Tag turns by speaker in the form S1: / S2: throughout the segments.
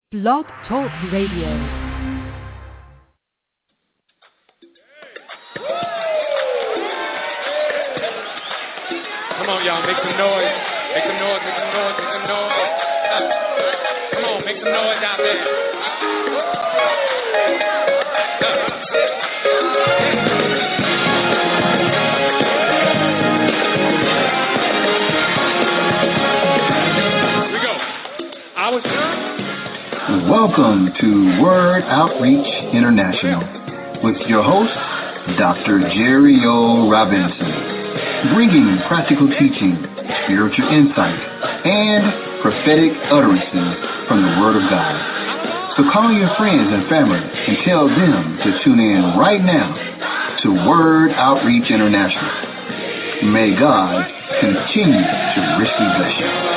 S1: Blog Talk Radio.
S2: Come on, y'all, make some noise. Make some noise, make some noise, make some noise. Come on, make some noise out there. Here we go. I was
S3: Welcome to Word Outreach International with your host, Dr. Jerry O. Robinson, bringing practical teaching, spiritual insight, and prophetic utterances from the Word of God. So call your friends and family and tell them to tune in right now to Word Outreach International. May God continue to richly bless you.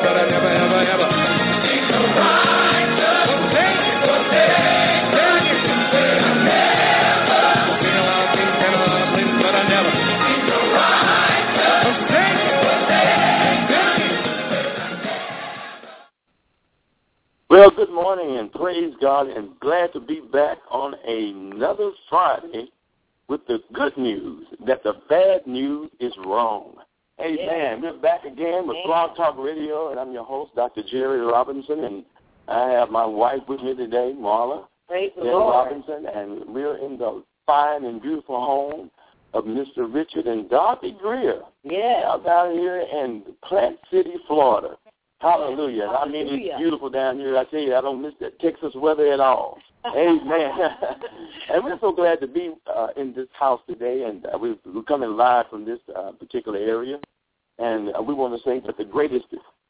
S4: Well, good morning and praise God, and glad to be back on another Friday with the good news that the bad news is wrong. Amen. We're back again with Blog Talk Radio, and I'm your host, Dr. Jerry Robinson, and I have my wife with me today, Marla Robinson, and we're in the fine and beautiful home of Mr. Richard and Dorothy Greer. Out down here in Plant City, Florida. Hallelujah. I mean, it's beautiful down here. I tell you, I don't miss that Texas weather at all. Amen. And we're so glad to be in this house today, and we're coming live from this particular area. And we want to say that the greatest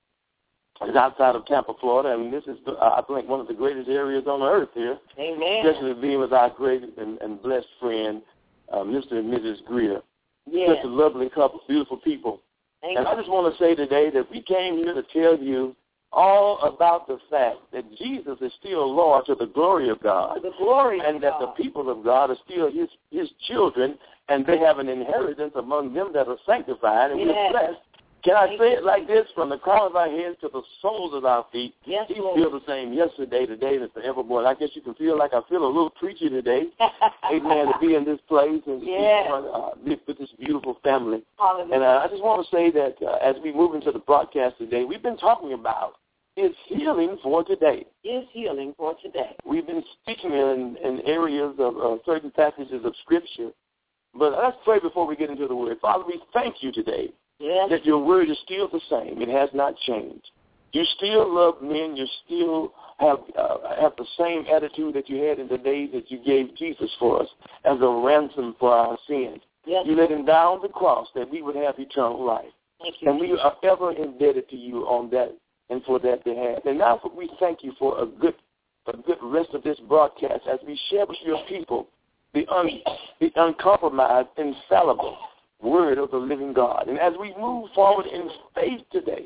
S4: is outside of Tampa, Florida, and this is, I think, one of the greatest areas on earth here.
S5: Amen.
S4: Especially being with our great and blessed friend, Mr. and Mrs. Greer. Such a lovely couple, beautiful people. And I just want to say today that we came here to tell you all about the fact that Jesus is still Lord to the glory of God. And that the people of God are still his children, and they have an inheritance among them that are sanctified, and we're blessed. Can I say it like this? From the crown of our heads to the soles of our feet, he's still the same yesterday, today, and forevermore. And I guess you can feel like I feel a little preachy today. Amen, to be in this place and be with this beautiful family.
S5: Hallelujah.
S4: And I just want to say that as we move into the broadcast today, we've been talking about is healing for today.
S5: Is healing for today.
S4: We've been speaking in areas of certain passages of Scripture. But let's pray before we get into the Word. Father, we thank you today. That your word is still the same. It has not changed. You still love men. You still have the same attitude that you had in the day that you gave Jesus for us as a ransom for our sins. You let him die on the cross that we would have eternal life. And we are ever indebted to you on that and for that behalf. And now we thank you for a good rest of this broadcast as we share with your people the uncompromised, infallible word of the living God. And as we move forward in faith today,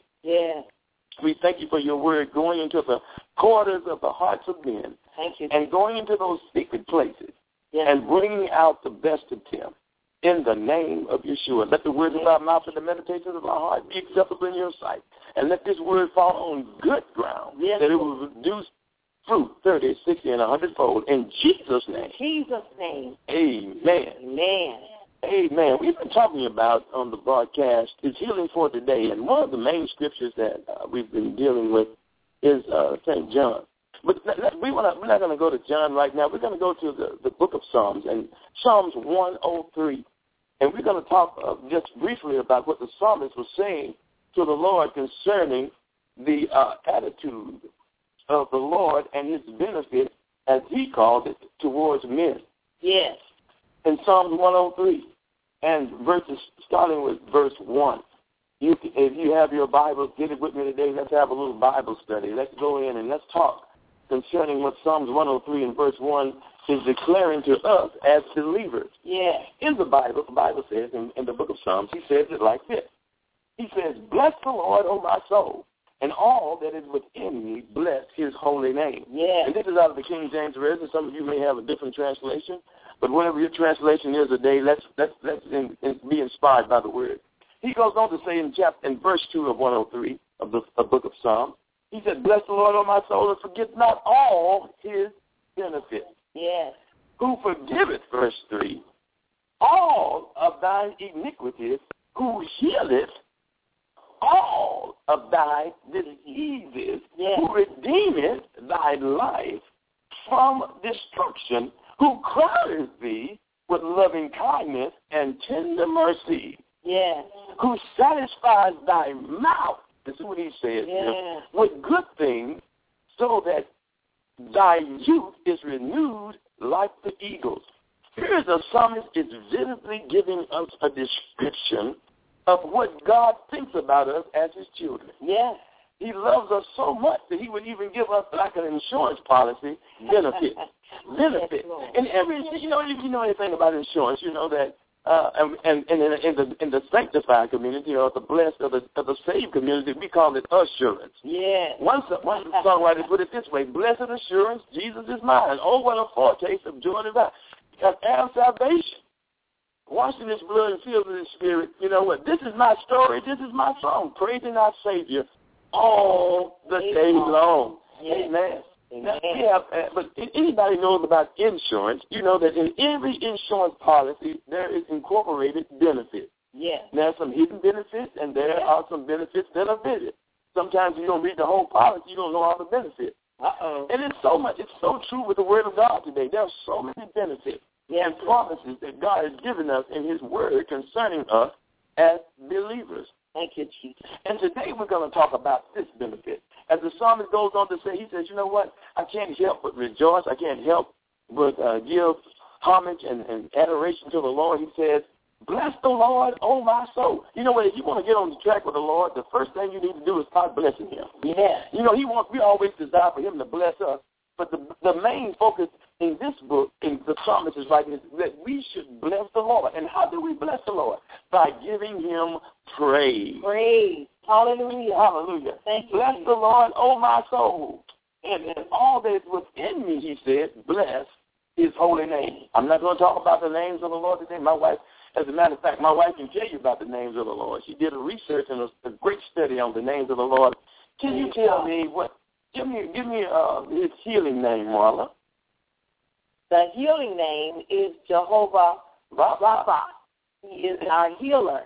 S4: we thank you for your word going into the quarters of the hearts of men.
S5: Thank you.
S4: And going into those secret places and bringing out the best of them in the name of Yeshua. Let the words of our mouth and the meditations of our heart be acceptable in your sight. And let this word fall on good ground, that it will produce fruit 30, 60, and 100-fold. In Jesus' name.
S5: Jesus' name.
S4: Amen.
S5: Amen.
S4: Amen. We've been talking about on the broadcast is healing for today, and one of the main scriptures that we've been dealing with is St. John. But we're not going to go to John right now. We're going to go to the book of Psalms, and Psalms 103. And we're going to talk just briefly about what the psalmist was saying to the Lord concerning the attitude of the Lord and his benefit, as he called it, towards men.
S5: Yes.
S4: In Psalms 103, and starting with verse 1. If you have your Bible, get it with me today. Let's have a little Bible study. Let's go in and let's talk concerning what Psalms 103 and verse 1 is declaring to us as believers. In the Bible says, in the book of Psalms, he says it like this. He says, bless the Lord, O my soul, and all that is within me, bless his holy name. And this is out of the King James Version. Some of you may have a different translation. But whatever your translation is today, let's be inspired by the word. He goes on to say in verse 2 of 103 of the book of Psalms, he He said, bless the Lord, O my soul, and forget not all his benefits.
S5: Yes.
S4: Who forgiveth, verse 3, all of thine iniquities, who healeth all of thy diseases,
S5: yes.
S4: who redeemeth thy life from destruction, who crowneth thee with loving kindness and tender mercy,
S5: yes.
S4: who satisfies thy mouth, this is what he says,
S5: yes.
S4: with good things, so that thy youth is renewed like the eagles. Here the psalmist is vividly giving us a description of what God thinks about us as his children.
S5: Yes.
S4: He loves us so much that he would even give us like an insurance policy benefit. Benefit.
S5: Yes,
S4: and every, if you know anything about insurance, you know that and in the sanctified community or the blessed or the saved community, we call it assurance.
S5: Yes.
S4: One songwriter put it this way: blessed assurance, Jesus is mine. Oh, what a foretaste of joy divine. Because our salvation, washed in his blood and filled with his spirit, you know what? This is my story. This is my song, praising our Savior all the day long.
S5: Yes.
S4: Amen.
S5: Amen.
S4: Now, but anybody knows about insurance, you know that in every insurance policy there is incorporated benefits.
S5: Yes.
S4: There are some hidden benefits, and there are some benefits that are vivid. Sometimes you don't read the whole policy, you don't know all the benefits.
S5: Uh-oh.
S4: And it's so true with the Word of God today. There are so many benefits and promises that God has given us in his Word concerning us as believers.
S5: Thank you, Jesus.
S4: And today we're going to talk about this benefit. As the psalmist goes on to say, he says, you know what? I can't help but rejoice. I can't help but give homage and adoration to the Lord. He says, bless the Lord, oh my soul. You know what? If you want to get on the track with the Lord, the first thing you need to do is start blessing him.
S5: Yeah.
S4: You know, we always desire for him to bless us. But the main focus in this book, in the psalmist is writing, is that we should bless the Lord. And how do we bless the Lord? By giving him praise.
S5: Praise. Hallelujah.
S4: Hallelujah.
S5: Thank you.
S4: Bless the Lord, oh my soul. And all that is within me, he said, bless his holy name. I'm not going to talk about the names of the Lord today. My wife, as a matter of fact, my wife can tell you about the names of the Lord. She did a research and a great study on the names of the Lord. Can you tell me what? Give me his healing name, Marla.
S5: The healing name is Jehovah Rapha. He is our healer.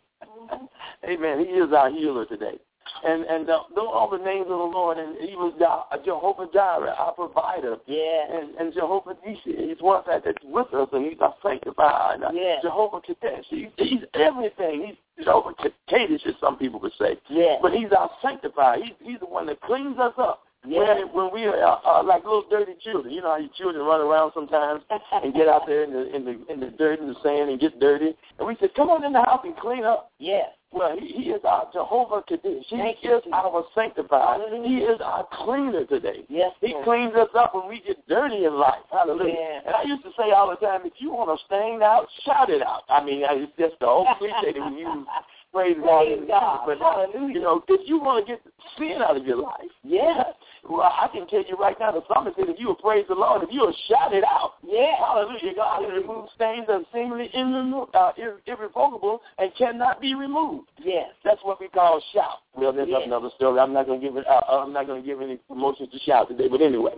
S4: Amen. He is our healer today. And all the names of the Lord, and he was Jehovah Jireh, our provider.
S5: Yeah.
S4: And Jehovah Nissi, he's one that's with us, and he's our sanctifier.
S5: Yeah.
S4: Jehovah Kadesh, he's everything. He's Jehovah Kadesh, as some people would say.
S5: Yeah.
S4: But he's our sanctifier. He's the one that cleans us up.
S5: Yeah.
S4: When we are like little dirty children, you know how your children run around sometimes and get out there in the dirt and the sand and get dirty, and we say, come on in the house and clean up.
S5: Yes.
S4: Well, he is our Jehovah Kadesh. He is our sanctifier. He is our cleaner today.
S5: Yes.
S4: He cleans us up when we get dirty in life. Hallelujah.
S5: Yeah.
S4: And I used to say all the time, if you want to stain out, shout it out. I mean, it's just the old cliche that we use. Praise God. But
S5: hallelujah.
S4: You know, if you want to get sin out of your life,
S5: yes.
S4: Well, I can tell you right now, the psalmist said, if you will praise the Lord, if you will shout it out,
S5: yeah.
S4: hallelujah, God will remove stains that are seemingly irrevocable and cannot be removed.
S5: Yes.
S4: That's what we call shout. Well, there's another story. I'm not going to give it. I'm not going to give any promotions to shout today, but anyway.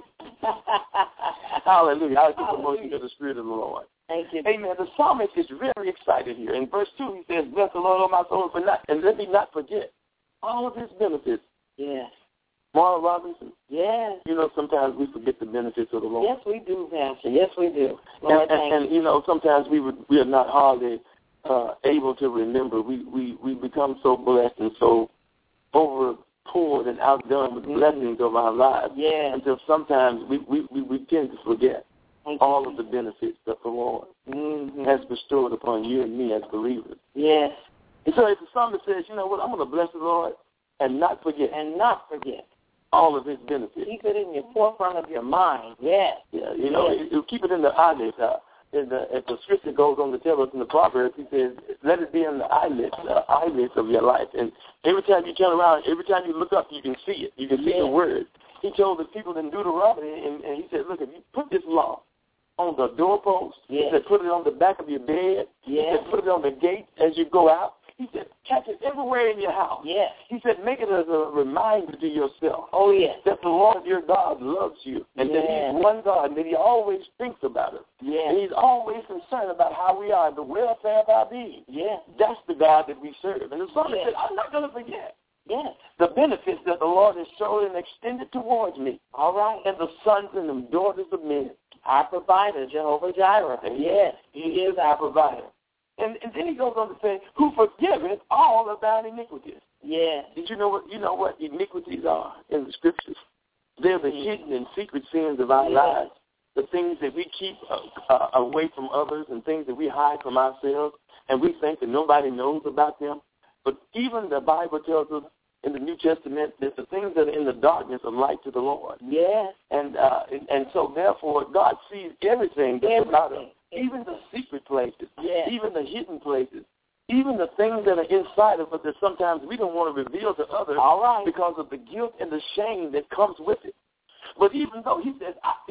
S4: Hallelujah. I'll give promotion to the Spirit of the Lord.
S5: Thank you.
S4: Amen. The psalmist is very excited here. In verse 2, he says, bless the Lord, O my soul, and let me not forget all of his benefits.
S5: Yes.
S4: Marla Robinson.
S5: Yes.
S4: You know, sometimes we forget the benefits of the Lord.
S5: Yes, we do, Pastor. Yes, we do. Lord,
S4: and you know, sometimes we are not hardly able to remember. We become so blessed and so overpoured and outdone with blessings of our lives.
S5: Yeah.
S4: Until sometimes we tend to forget all of the benefits that the Lord has bestowed upon you and me as believers.
S5: Yes.
S4: And so if the psalmist says, you know what, I'm going to bless the Lord and not forget. All of his benefits.
S5: Keep it in your forefront of your mind. Yes.
S4: Yeah, you know, you keep it in the eyelids. As the scripture goes on to tell us in the Proverbs, he says, let it be in the eyelids of your life. And every time you turn around, every time you look up, you can see it. You can see the word. He told the people in Deuteronomy, and he said, look, if you put this law on the doorpost, he said, put it on the back of your bed, he said, put it on the gate as you go out. He said, catch it everywhere in your house.
S5: Yes.
S4: He said, make it as a reminder to yourself.
S5: Oh, yes.
S4: That the Lord your God loves you. And that he's one God. And that he always thinks about us.
S5: Yes.
S4: And he's always concerned about how we are, the welfare of our being.
S5: Yes.
S4: That's the God that we serve. And the psalmist said, I'm not going to forget.
S5: Yes.
S4: The benefits that the Lord has shown and extended towards me.
S5: All right.
S4: And the sons and the daughters of men.
S5: Our provider, Jehovah Jireh. Yes.
S4: He is our provider. And then he goes on to say, who forgiveth all of thine iniquities.
S5: Yes.
S4: Did you know what iniquities are in the scriptures? They're the hidden and secret sins of our lives, the things that we keep away from others and things that we hide from ourselves, and we think that nobody knows about them. But even the Bible tells us in the New Testament that the things that are in the darkness are light to the Lord.
S5: Yes.
S4: And so therefore God sees everything that's about us. Even the secret places, even the hidden places, even the things that are inside of us that sometimes we don't want to reveal to others because of the guilt and the shame that comes with it. But even though he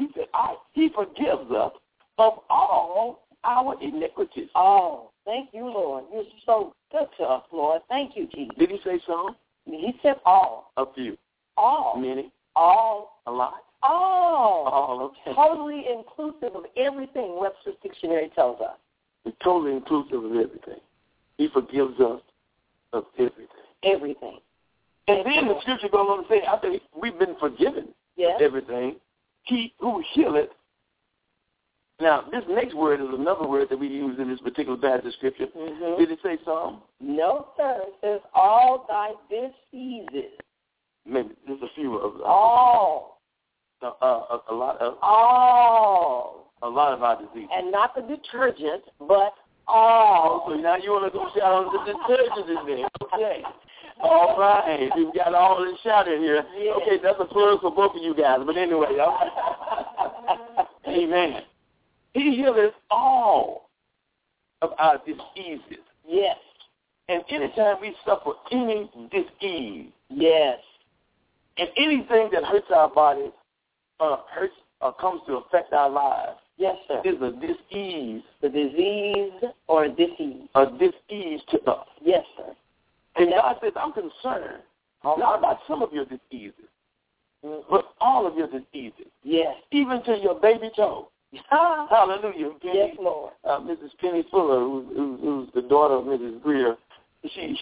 S4: forgives us of all our iniquities.
S5: Oh, thank you, Lord. You're so good to us, Lord. Thank you, Jesus.
S4: Did he say some?
S5: He said all.
S4: A few.
S5: All.
S4: Many.
S5: All.
S4: A lot.
S5: All.
S4: Okay.
S5: Totally inclusive of everything Webster's Dictionary tells us.
S4: It's totally inclusive of everything. He forgives us of everything.
S5: Everything.
S4: And then the scripture goes on to say, after we've been forgiven of everything, he who healeth. Now, this next word is another word that we use in this particular passage of scripture. Mm-hmm. Did it say some?
S5: No, sir. It says all thy diseases.
S4: Maybe there's a few of
S5: all.
S4: A lot of
S5: all.
S4: A lot of our diseases.
S5: And not the detergent, but all.
S4: So now you want to go shout on the detergent in there. Okay. All right. We've got all this shout in here.
S5: Yes.
S4: Okay, that's a plug for both of you guys. But anyway, amen. He heals all of our diseases.
S5: Yes.
S4: And anytime we suffer any disease,
S5: yes,
S4: and anything that hurts our bodies, hurts or comes to affect our lives,
S5: yes, sir,
S4: is a disease.
S5: The disease or a disease?
S4: A disease to us.
S5: Yes, sir.
S4: And God says, I'm concerned not about some of your diseases, but all of your diseases.
S5: Yes.
S4: Even to your baby toe. Hallelujah. Penny,
S5: yes, Lord.
S4: Mrs. Penny Fuller, who's the daughter of Mrs. Greer, she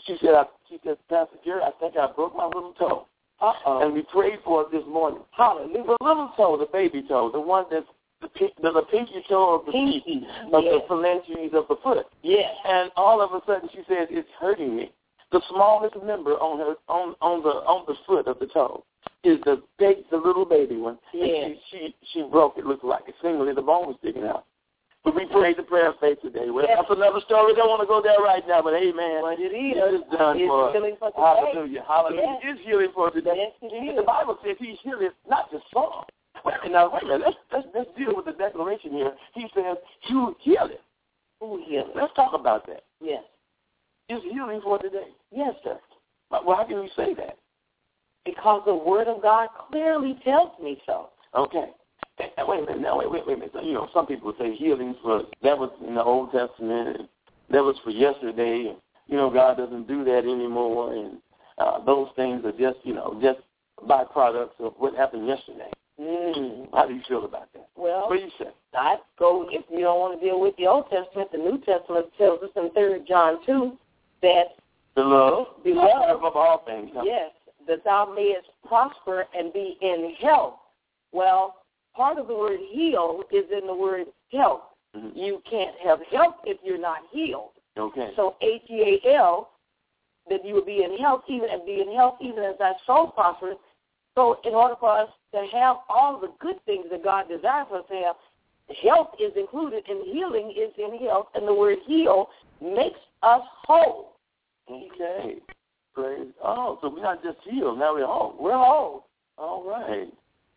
S4: said, Pastor Jerry, I think I broke my little toe. And we prayed for it this morning. Hallelujah. The little toe, the baby toe, the one that's the pinky toe of the feet, of the phalanges of the foot.
S5: Yes.
S4: And all of a sudden she said, it's hurting me. The smallest member on the foot of the toe is the little baby one.
S5: Yeah.
S4: She broke it. Looked like a singly the bone was sticking out. But we prayed the prayer of faith today. Well, that's another story. Don't want to go there right now, but amen.
S5: But it is.
S4: It's done for us.
S5: Healing for today.
S4: Hallelujah. Hallelujah.
S5: Yes.
S4: It is healing for today.
S5: Yes, it is.
S4: The Bible says He's healing not just some. Wait a minute. Let's deal with the declaration here. He says, "You heal it."
S5: Who heals?
S4: Let's talk about that.
S5: Yes.
S4: It's healing for today.
S5: Yes, sir.
S4: Well, how can we say that?
S5: Because the Word of God clearly tells me so.
S4: Okay. Wait a minute. Now, wait a minute. So, some people say healing that was in the Old Testament, and that was for yesterday, and, God doesn't do that anymore, and those things are just byproducts of what happened yesterday. How do you feel about that?
S5: Well,
S4: what do you say?
S5: I'd go, if you don't want to deal with the Old Testament, the New Testament tells us in 3 John 2 that
S4: the love of all things. Huh?
S5: Yes, that thou mayest prosper and be in health. Well, part of the word heal is in the word health. Mm-hmm. You can't have health if you're not healed.
S4: Okay.
S5: So HEAL, that you will be in health even as thy soul prospers. So in order for us to have all the good things that God desires for us to have, health is included and healing is in health, and the word heal makes us whole.
S4: Okay. Praise. Oh, so we're not just healed. Now we're whole.
S5: We're whole.
S4: All right.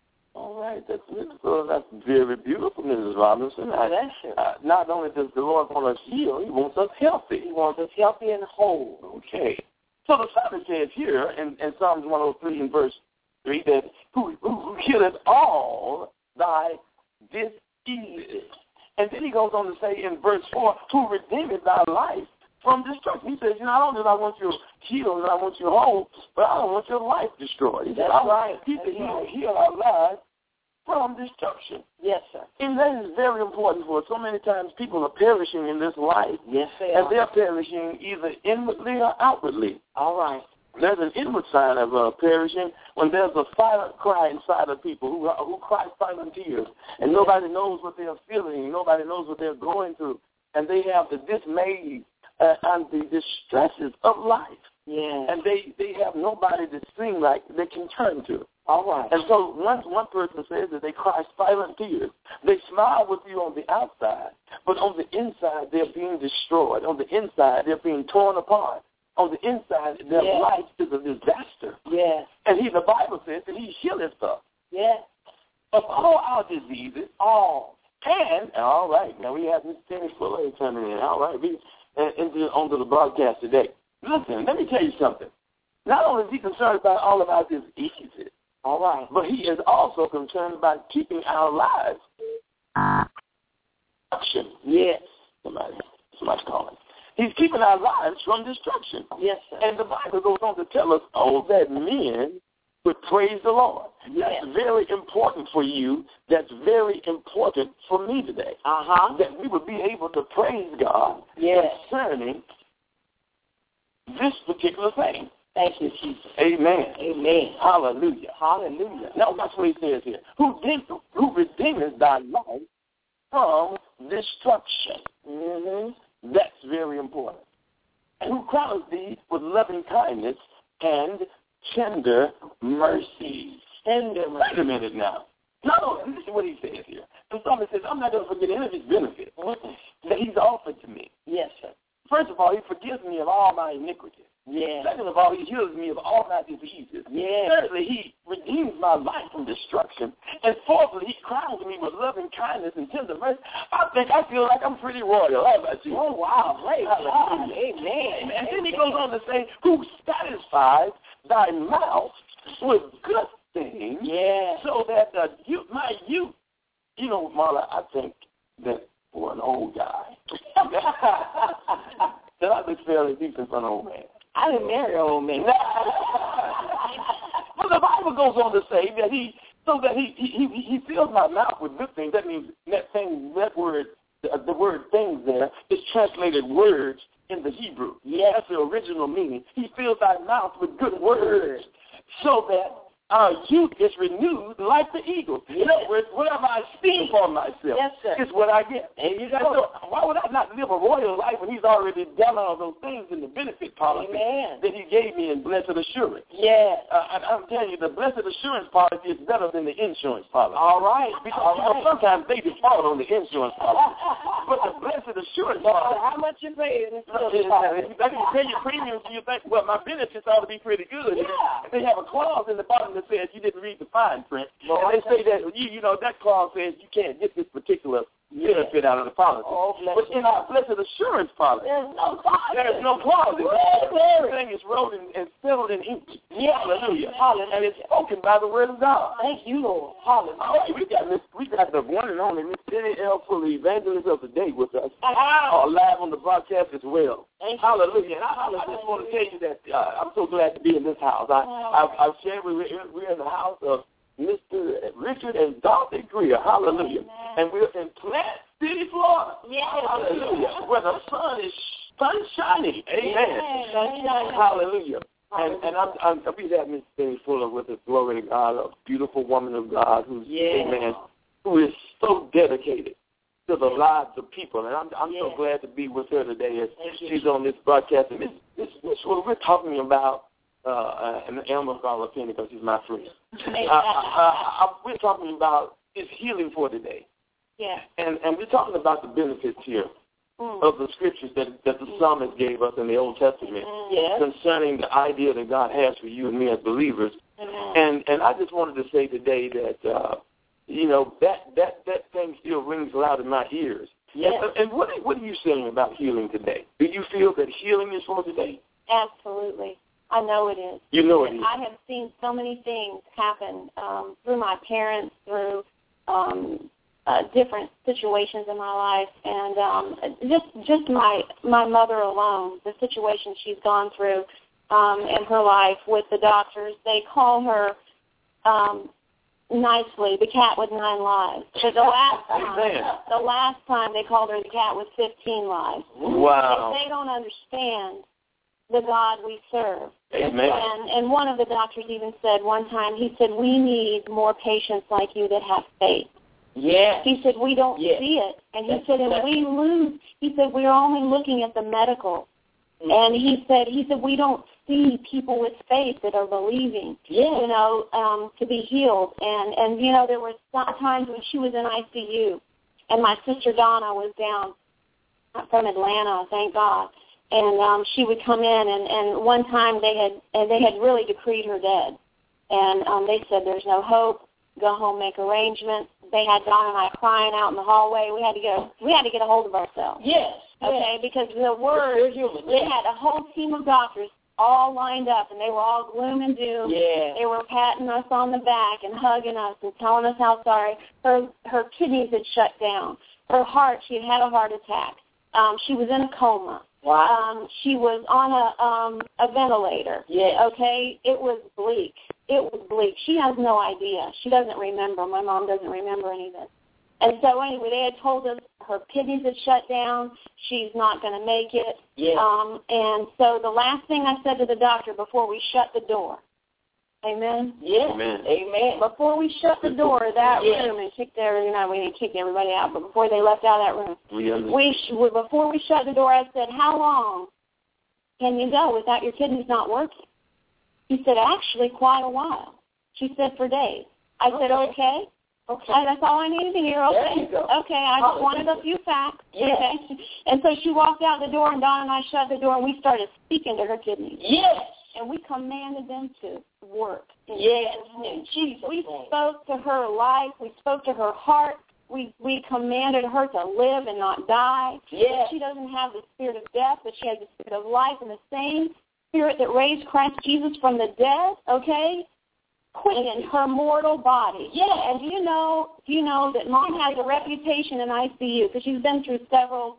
S4: That's beautiful. That's very beautiful, Mrs. Robinson. Not only does the Lord want us healed, He wants us healthy.
S5: He wants us healthy and whole.
S4: Okay. So the psalmist says here in Psalms 103 in verse 3 that who healeth all thy diseases. And then he goes on to say in verse 4, who redeemeth thy life from destruction. He says, not only do I want you healed and I want you whole, but I don't want your life destroyed. He said, He said, He will heal our lives from destruction.
S5: Yes, sir.
S4: And that is very important for us. So many times people are perishing in this life.
S5: Yes, they
S4: and
S5: are.
S4: they're perishing either inwardly or outwardly.
S5: All right.
S4: There's an inward sign of perishing when there's a silent cry inside of people who cry silent tears, and nobody knows what they're feeling, nobody knows what they're going through, and they have the dismay and the distresses of life.
S5: Yeah.
S4: And they have nobody to sing like they can turn to.
S5: All right.
S4: And so one person says that they cry silent tears. They smile with you on the outside, but on the inside they're being destroyed. On the inside they're being torn apart. On the inside their life is a disaster.
S5: Yes.
S4: And the Bible says that He healeth us.
S5: Yes.
S4: Of all our diseases, all. And all right, now we have Miss Penny Fuller coming in. All right, onto the broadcast today. Listen, let me tell you something. Not only is He concerned about all of our diseases, all right, but He is also concerned about keeping our lives.
S5: Yes.
S4: Somebody's calling. He's keeping our lives from destruction.
S5: Yes, sir.
S4: And the Bible goes on to tell us, that men would praise the Lord.
S5: Yes.
S4: That's very important for you. That's very important for me today. That we would be able to praise God concerning this particular thing.
S5: Thank you, Jesus.
S4: Amen.
S5: Amen.
S4: Hallelujah.
S5: Hallelujah.
S4: Now that's what He says here. Who redeemeth thy life from destruction.
S5: Mm-hmm.
S4: That's very important. And who crowns thee with loving kindness and tender mercies.
S5: Tender mercies.
S4: Wait a minute now. No, listen what He says here. The psalmist says, I'm not going to forget any of His benefits that He's offered to me.
S5: Yes, sir.
S4: First of all, He forgives me of all my iniquities.
S5: Yeah.
S4: Second of all, He heals me of all my diseases.
S5: Yeah.
S4: Thirdly, He redeems my life from destruction. And fourthly, He crowns me with loving kindness and tender mercy. I feel like I'm pretty royal. How about you?
S5: Oh, wow. Praise God. Amen.
S4: And then He goes on to say, who satisfies thy mouth with good things, so that my youth, Marla, I think that for an old guy, that I look fairly decent for an old man.
S5: I didn't marry an old man.
S4: But the Bible goes on to say that He fills my mouth with good things. That means the word things there is translated words in the Hebrew. Yeah, that's the original meaning. He fills our mouth with good words so that our youth is renewed like the eagle. In other words, whatever I esteem for myself is what I get.
S5: And
S4: so why would I not live a royal life when He's already done all those things in the benefit policy that He gave me in Blessed Assurance?
S5: Yeah.
S4: I'm telling you, the Blessed Assurance policy is better than the insurance policy.
S5: All right.
S4: Because sometimes they default on the insurance policy. But the Blessed Assurance policy.
S5: How much you pay in
S4: If you pay your premiums, you think, well, my benefits ought to be pretty good.
S5: Yeah.
S4: They have a clause in the bottom that says you didn't read the fine print. And they say that, that clause says you can't get this particular benefit out of the policy. But in our Blessed Assurance policy, there's no clause. Everything is wrote and settled in ink. Hallelujah. And it's spoken by the word of God.
S5: Thank you, Lord. Hallelujah.
S4: All right, we got the one and only Miss Penny L. Fuller, evangelist of the day, with us, live on the broadcast as well. Hallelujah. And I just want to tell you that I'm so glad to be in this house. I've shared we're in the house of Mr. Richard and Dorothy Greer. Hallelujah. And we're in Plant City, Florida. Hallelujah. Where the sun is shining. Amen. Hallelujah. And I'm we have Miss Penny Fuller with us. Glory to God, a beautiful woman of God who's amen, who is so dedicated to the lives of people. And I'm so glad to be with her today as she's on this broadcast. And this what we're talking about. And I'm going to call her Penny because she's my friend. We're talking about is healing for today.
S5: Yeah.
S4: And we're talking about the benefits here of the scriptures that the psalmist gave us in the Old Testament concerning the idea that God has for you and me as believers. And I just wanted to say today that that thing still rings loud in my ears.
S5: Yes.
S4: And what are you saying about healing today? Do you feel that healing is for today?
S6: Absolutely. I know it is.
S4: You know it is.
S6: I have seen so many things happen through my parents, through different situations in my life, and just my mother alone, the situation she's gone through in her life with the doctors. They call her nicely the cat with 9 lives. But the last time they called her the cat with 15 lives.
S4: Wow.
S6: They don't understand the God we serve.
S4: Amen.
S6: And one of the doctors even said one time, he said, we need more patients like you that have faith.
S5: Yeah.
S6: He said, we don't see it. And he said, and we lose. He said, we're only looking at the medical. And he said, we don't see people with faith that are believing, to be healed. And there were times when she was in ICU, and my sister Donna was down from Atlanta, thank God. And she would come in, and one time they had really decreed her dead. And they said, there's no hope. Go home, make arrangements. They had Donna and I crying out in the hallway. We had to get a hold of ourselves.
S5: Yes.
S6: Okay, because the word, they had a whole team of doctors all lined up, and they were all gloom and doom.
S5: Yeah.
S6: They were patting us on the back and hugging us and telling us how sorry. Her kidneys had shut down. Her heart, she had had a heart attack. She was in a coma.
S5: Wow.
S6: She was on a ventilator.
S5: Yeah.
S6: Okay, it was bleak. It was bleak. She has no idea. She doesn't remember. My mom doesn't remember any of this. And so anyway, they had told us her kidneys had shut down. She's not going to make it.
S5: Yeah.
S6: And so the last thing I said to the doctor before we shut the door, amen?
S5: Yeah.
S4: Amen.
S5: Amen.
S6: Before we shut the door of that room and kicked we didn't kick everybody out, but before they left out of that room, before we shut the door, I said, how long can you go without your kidneys not working? He said, actually, quite a while. She said, for days. I said, okay. Okay, that's all I needed to hear. Okay,
S5: there you go.
S6: Okay, I just wanted a few facts.
S5: Yes.
S6: Okay, and so she walked out the door, and Dawn and I shut the door, and we started speaking to her kidneys.
S5: Yes.
S6: And we commanded them to work.
S5: Yes. In Jesus'
S6: We
S5: name.
S6: spoke to her life. We spoke to her heart. We commanded her to live and not die.
S5: Yes.
S6: She doesn't have the spirit of death, but she has the spirit of life, and the same spirit that raised Christ Jesus from the dead, okay, quickened her mortal body.
S5: Yeah.
S6: And do you know that Mom has a reputation in ICU because she's been through several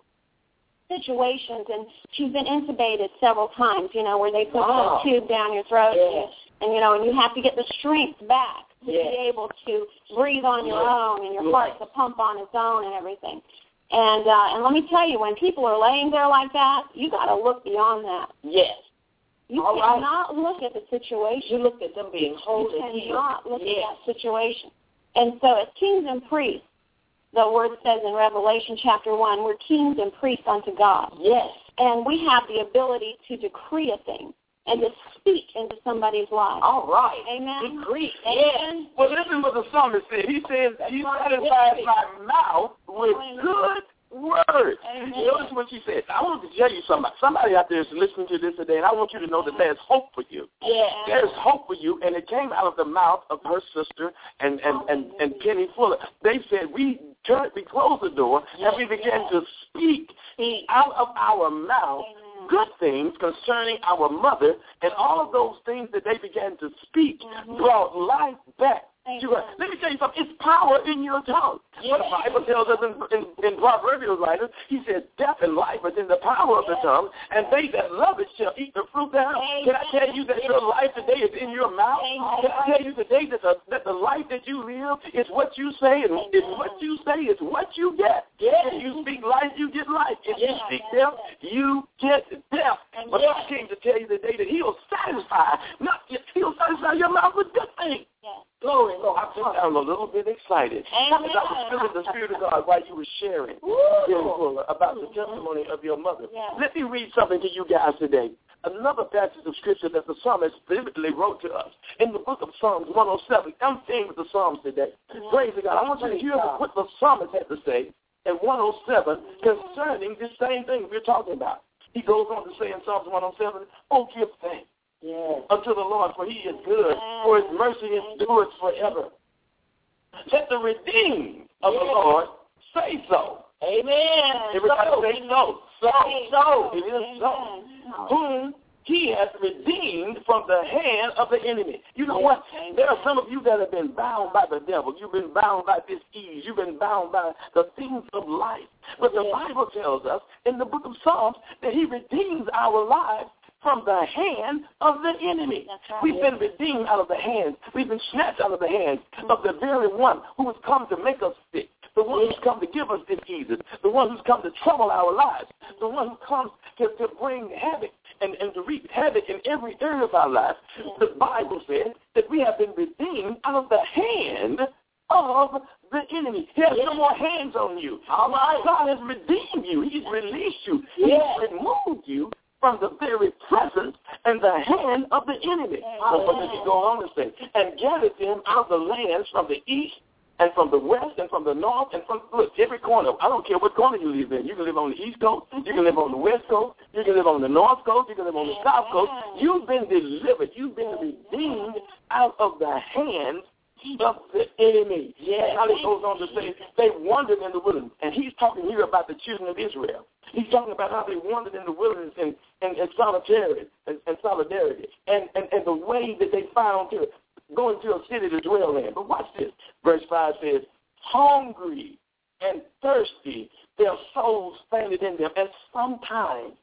S6: situations, and she's been intubated several times, where they put a tube down your throat, and you have to get the strength back to be able to breathe on your own and your heart to pump on its own and everything. And let me tell you, when people are laying there like that, you got to look beyond that.
S5: Yes.
S6: You cannot look at the situation.
S5: You look at them being whole and healed.
S6: You cannot look at that situation. And so as kings and priests, the word says in Revelation chapter 1, we're kings and priests unto God.
S5: Yes.
S6: And we have the ability to decree a thing and to speak into somebody's life.
S5: All right.
S6: Amen.
S5: Decree.
S6: Amen.
S4: Well, listen what the psalmist said. He says, he satisfies my mouth with good word. Notice what she said. I want to tell you something. Somebody out there is listening to this today, and I want you to know that there's hope for you.
S5: Yeah.
S4: There's hope for you, and it came out of the mouth of her sister and Penny Fuller. They said, we closed the door, and we began to speak out of our mouth good things concerning our mother, and all of those things that they began to speak brought life back. Let me tell you something. It's power in your tongue. Yeah. The Bible tells us in Proverbs, writer, he says, death and life is in the power of the tongue, and they that love it shall eat the fruit thereof. Can I tell you that your life today is in your mouth? Can I tell you today that the life that you live is what you say, and is what you say is what you get. If you speak life, you get life. If you speak death, you get death. But I came to tell you today that he'll satisfy your mouth with good things. Glory, Lord. I'm a little bit excited. I was feeling the Spirit of God while you were sharing about the testimony of your mother. Let me read something to you guys today. Another passage of Scripture that the psalmist vividly wrote to us in the book of Psalms 107. I'm staying with the Psalms today. Praise God. I want you to hear what the psalmist had to say in 107 concerning this same thing we're talking about. He goes on to say in Psalms 107, oh, give thanks. Unto the Lord, for he is good, for his mercy endures forever. Let the redeemed of the Lord say so.
S5: Amen.
S4: Everybody say so. So. It is so. Whom he has redeemed from the hand of the enemy. You know what? There are some of you that have been bound by the devil. You've been bound by disease. You've been bound by the things of life. But the Bible tells us in the book of Psalms that he redeems our lives from the hand of the enemy. Right. We've been redeemed out of the hands. We've been snatched out of the hands of the very one who has come to make us sick, the one who's come to give us diseases, the one who's come to trouble our lives, the one who comes to bring havoc and to wreak havoc in every area of our lives. The Bible says that we have been redeemed out of the hand of the enemy. He has no more hands on you. All right. God has redeemed you. He's released you. He's removed you from the very presence and the hand of the enemy. So what does he go on to say? And gathered them out of the lands from the east and from the west and from the north and from, look, every corner. I don't care what corner you live in. You can live on the east coast. You can live on the west coast. You can live on the north coast. You can live on the south coast. You've been delivered. You've been redeemed out of the hands of the enemy. Now he goes on to say they wandered in the wilderness. And he's talking here about the children of Israel. He's talking about how they wandered in the wilderness in solidarity and the way that they found to go into a city to dwell in. But watch this. Verse 5 says, hungry and thirsty, their souls fainted in them. And sometimes,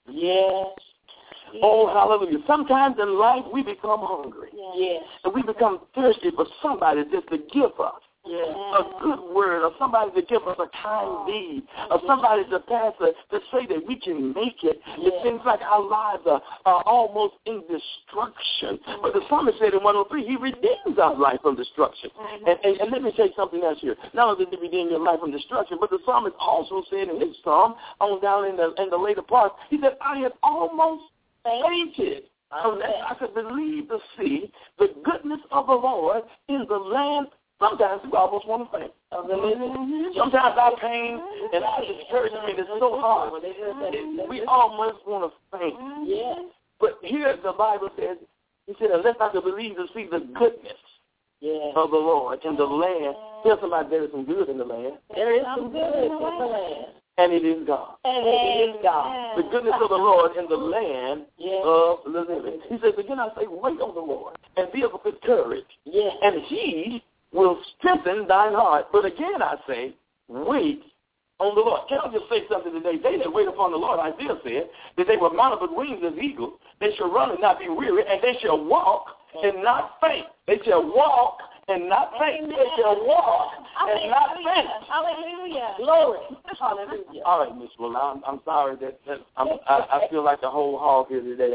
S4: oh, hallelujah. Sometimes in life we become hungry. And we become thirsty for somebody just to give us a good word, or somebody to give us a kind deed, or somebody to pass to say that we can make it. It seems like our lives are almost in destruction. But the psalmist said in 103, he redeems our life from destruction. And let me say something else here. Not only did he redeem your life from destruction, but the psalmist also said in his psalm, on down in the later part, he said, I have almost fainted. I could believe to see the goodness of the Lord in the land. Sometimes we almost want to faint. Sometimes our pain and our discouragement is so hard. We almost want to faint. But here the Bible says, he said, unless I could believe to see the goodness of the Lord in the land. Tell somebody there is some good in the land.
S5: There is some good in the land.
S4: And it is God.
S5: And it is God.
S4: The goodness of the Lord in the land of the living. He says, again I say, wait on the Lord and be of good courage. And he will strengthen thine heart. But again I say, wait on the Lord. Can I just say something today? They that wait upon the Lord, Isaiah said, that they will mount up with wings as eagles. They shall run and not be weary, and they shall walk and not faint. They shall walk and not faint. They shall walk and not faint.
S5: Hallelujah.
S4: Glory. Hallelujah. All right, Miss Willow, I'm sorry that I feel like a whole hog here today.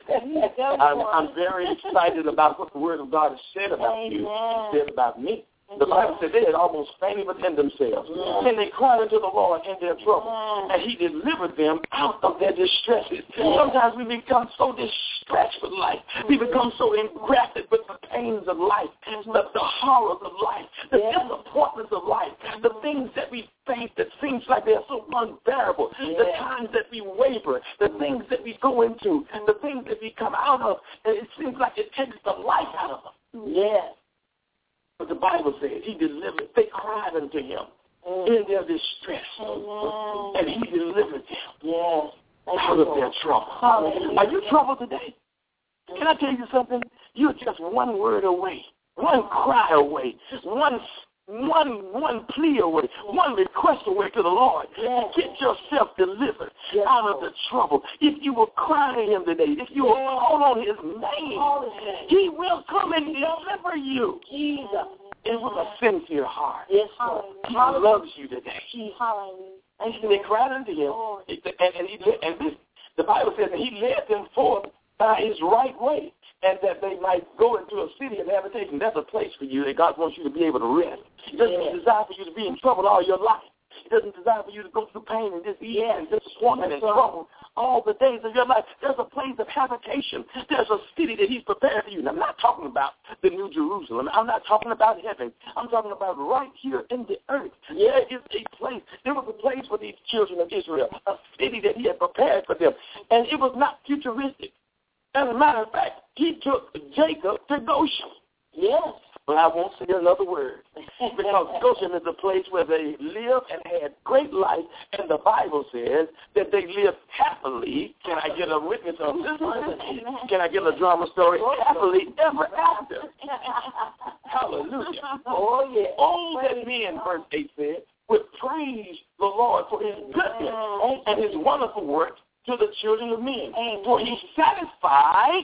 S4: I'm very excited about what the Word of God has said about you, said about me. The Bible said they had almost fainted within themselves. And they cried unto the Lord in their trouble. And he delivered them out of their distresses. Sometimes we become so distressed with life. We become so engrafted with the pains of life, the horrors of life, the disappointments of life, the things that we face that seems like they're so unbearable, the times that we waver, the things that we go into, the things that we come out of, and it seems like it takes the life out of us. But the Bible says he delivered. They cried unto him in their distress. And he delivered them out of their trouble. Are you troubled today? Can I tell you something? You're just one word away, one cry away, one plea away, one request away to the Lord. Get yourself delivered out of the trouble. If you will cry to him today, if you will call on his name, he will come and deliver you. Jesus. And with a sincere heart. He loves you today. And they cried unto him. And the Bible says that he led them forth by his right way, and that they might go into a city of habitation. That's a place for you that God wants you to be able to rest. He doesn't desire for you to be in trouble all your life. He doesn't desire for you to go through pain and disease and disappointment and trouble all the days of your life. There's a place of habitation. There's a city that he's prepared for you. And I'm not talking about the New Jerusalem. I'm not talking about heaven. I'm talking about right here in the earth. There is a place. There was a place for these children of Israel, a city that he had prepared for them. And it was not futuristic. As a matter of fact, he took Jacob to Goshen. Yes. But I won't say another word. Because Goshen is a place where they lived and had great life, and the Bible says that they lived happily. Can I get a witness on this one? Can I get a drama story? Happily ever after. Hallelujah. Oh, yeah. All that men, verse 8 said, would praise the Lord for his goodness and his wonderful works to the children of men. For he satisfies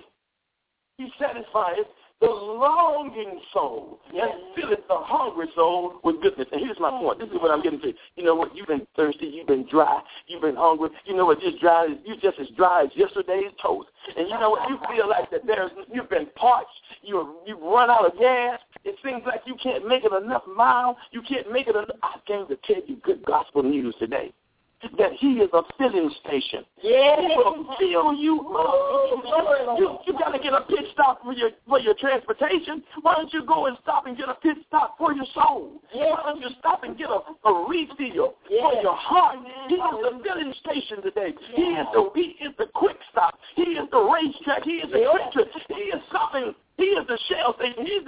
S4: the longing soul and filleth the hungry soul with goodness. And here's my point. This is what I'm getting to. You know what? You've been thirsty. You've been dry. You've been hungry. You know what? You're just as dry as yesterday's toast. And you know what? You feel like that you've been parched. You've run out of gas. It seems like you can't make it enough miles. You can't make it enough. I came to tell you good gospel news today. That he is a filling station. Yeah. He will fill you up. You got to get a pit stop for your transportation. Why don't you go and stop and get a pit stop for your soul? Yeah. Why don't you stop and get a refill for your heart? He is the filling station today. Yeah. He is the quick stop. He is the racetrack. He is the quick trip. He is something. He is the shell station. He's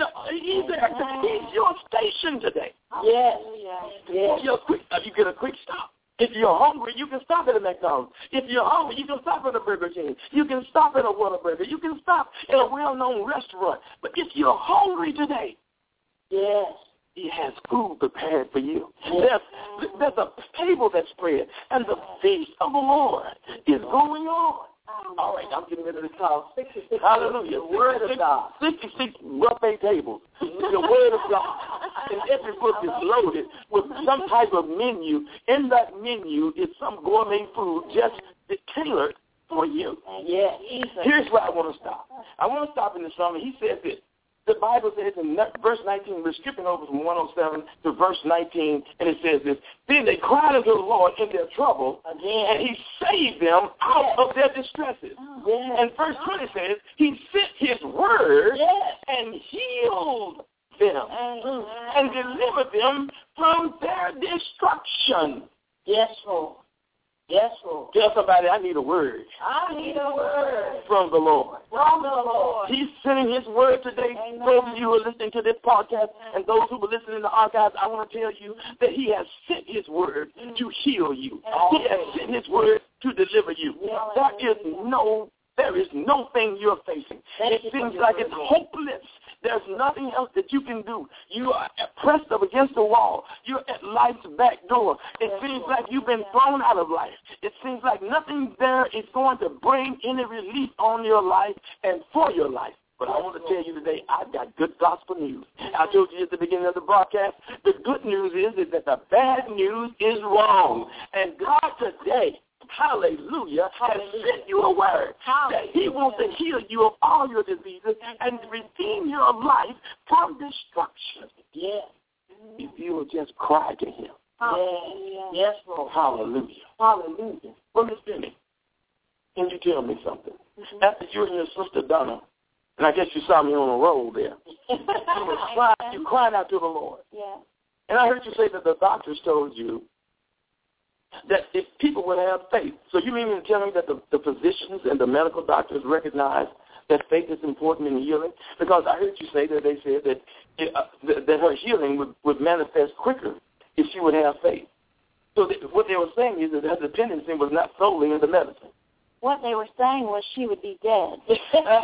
S4: your station today. Yes. Yes. You get a quick stop. If you're hungry, you can stop at a McDonald's. If you're hungry, you can stop at a Burger King. You can stop at a Whataburger. You can stop at a well-known restaurant. But if you're hungry today, yes, he has food prepared for you. There's a table that's spread, and the feast of the Lord is going on. All right, I'm getting ready to call 66. Hallelujah. The Word of God. 66 buffet tables. The Word of God. And every book is loaded with some type of menu. In that menu is some gourmet food just tailored for you. Yeah. Here's where I want to stop. I want to stop in the sermon. He says this. The Bible says in verse 19, we're skipping over from 107 to verse 19, and it says this. Then they cried unto the Lord in their trouble, and he saved them out of their distresses. And verse 20 says, he sent his word and healed them and delivered them from their destruction. Yes, Lord. Yes, Lord. Tell somebody, I need a word. I need a word. From the Lord. From the Lord. He's sending his word today. Amen. Those of you who are listening to this podcast and those who will listen in the archives, I want to tell you that he has sent his word to heal you. He has sent his word to deliver you. There is no thing you're facing. It seems like it's hopeless. There's nothing else that you can do. You are pressed up against the wall. You're at life's back door. It seems like you've been thrown out of life. It seems like nothing there is going to bring any relief on your life and for your life. But I want to tell you today, I've got good gospel news. I told you at the beginning of the broadcast, the good news is that the bad news is wrong. And God today, hallelujah, has sent you a word that he wants to heal you of all your diseases and redeem your life from destruction. Yes. If you will just cry to him. Yes, Lord. Hallelujah. Hallelujah. Well, Miss Benny, can you tell me something? After you and your sister Donna, and I guess you saw me on a roll there, you cried out to the Lord. Yeah. And I heard you say that the doctors told you that if people would have faith. So you mean to tell me that the physicians and the medical doctors recognize that faith is important in healing? Because I heard you say that they said that her healing would manifest quicker if she would have faith. So what they were saying is that her dependency was not solely in the medicine.
S6: What they were saying was she would be dead. If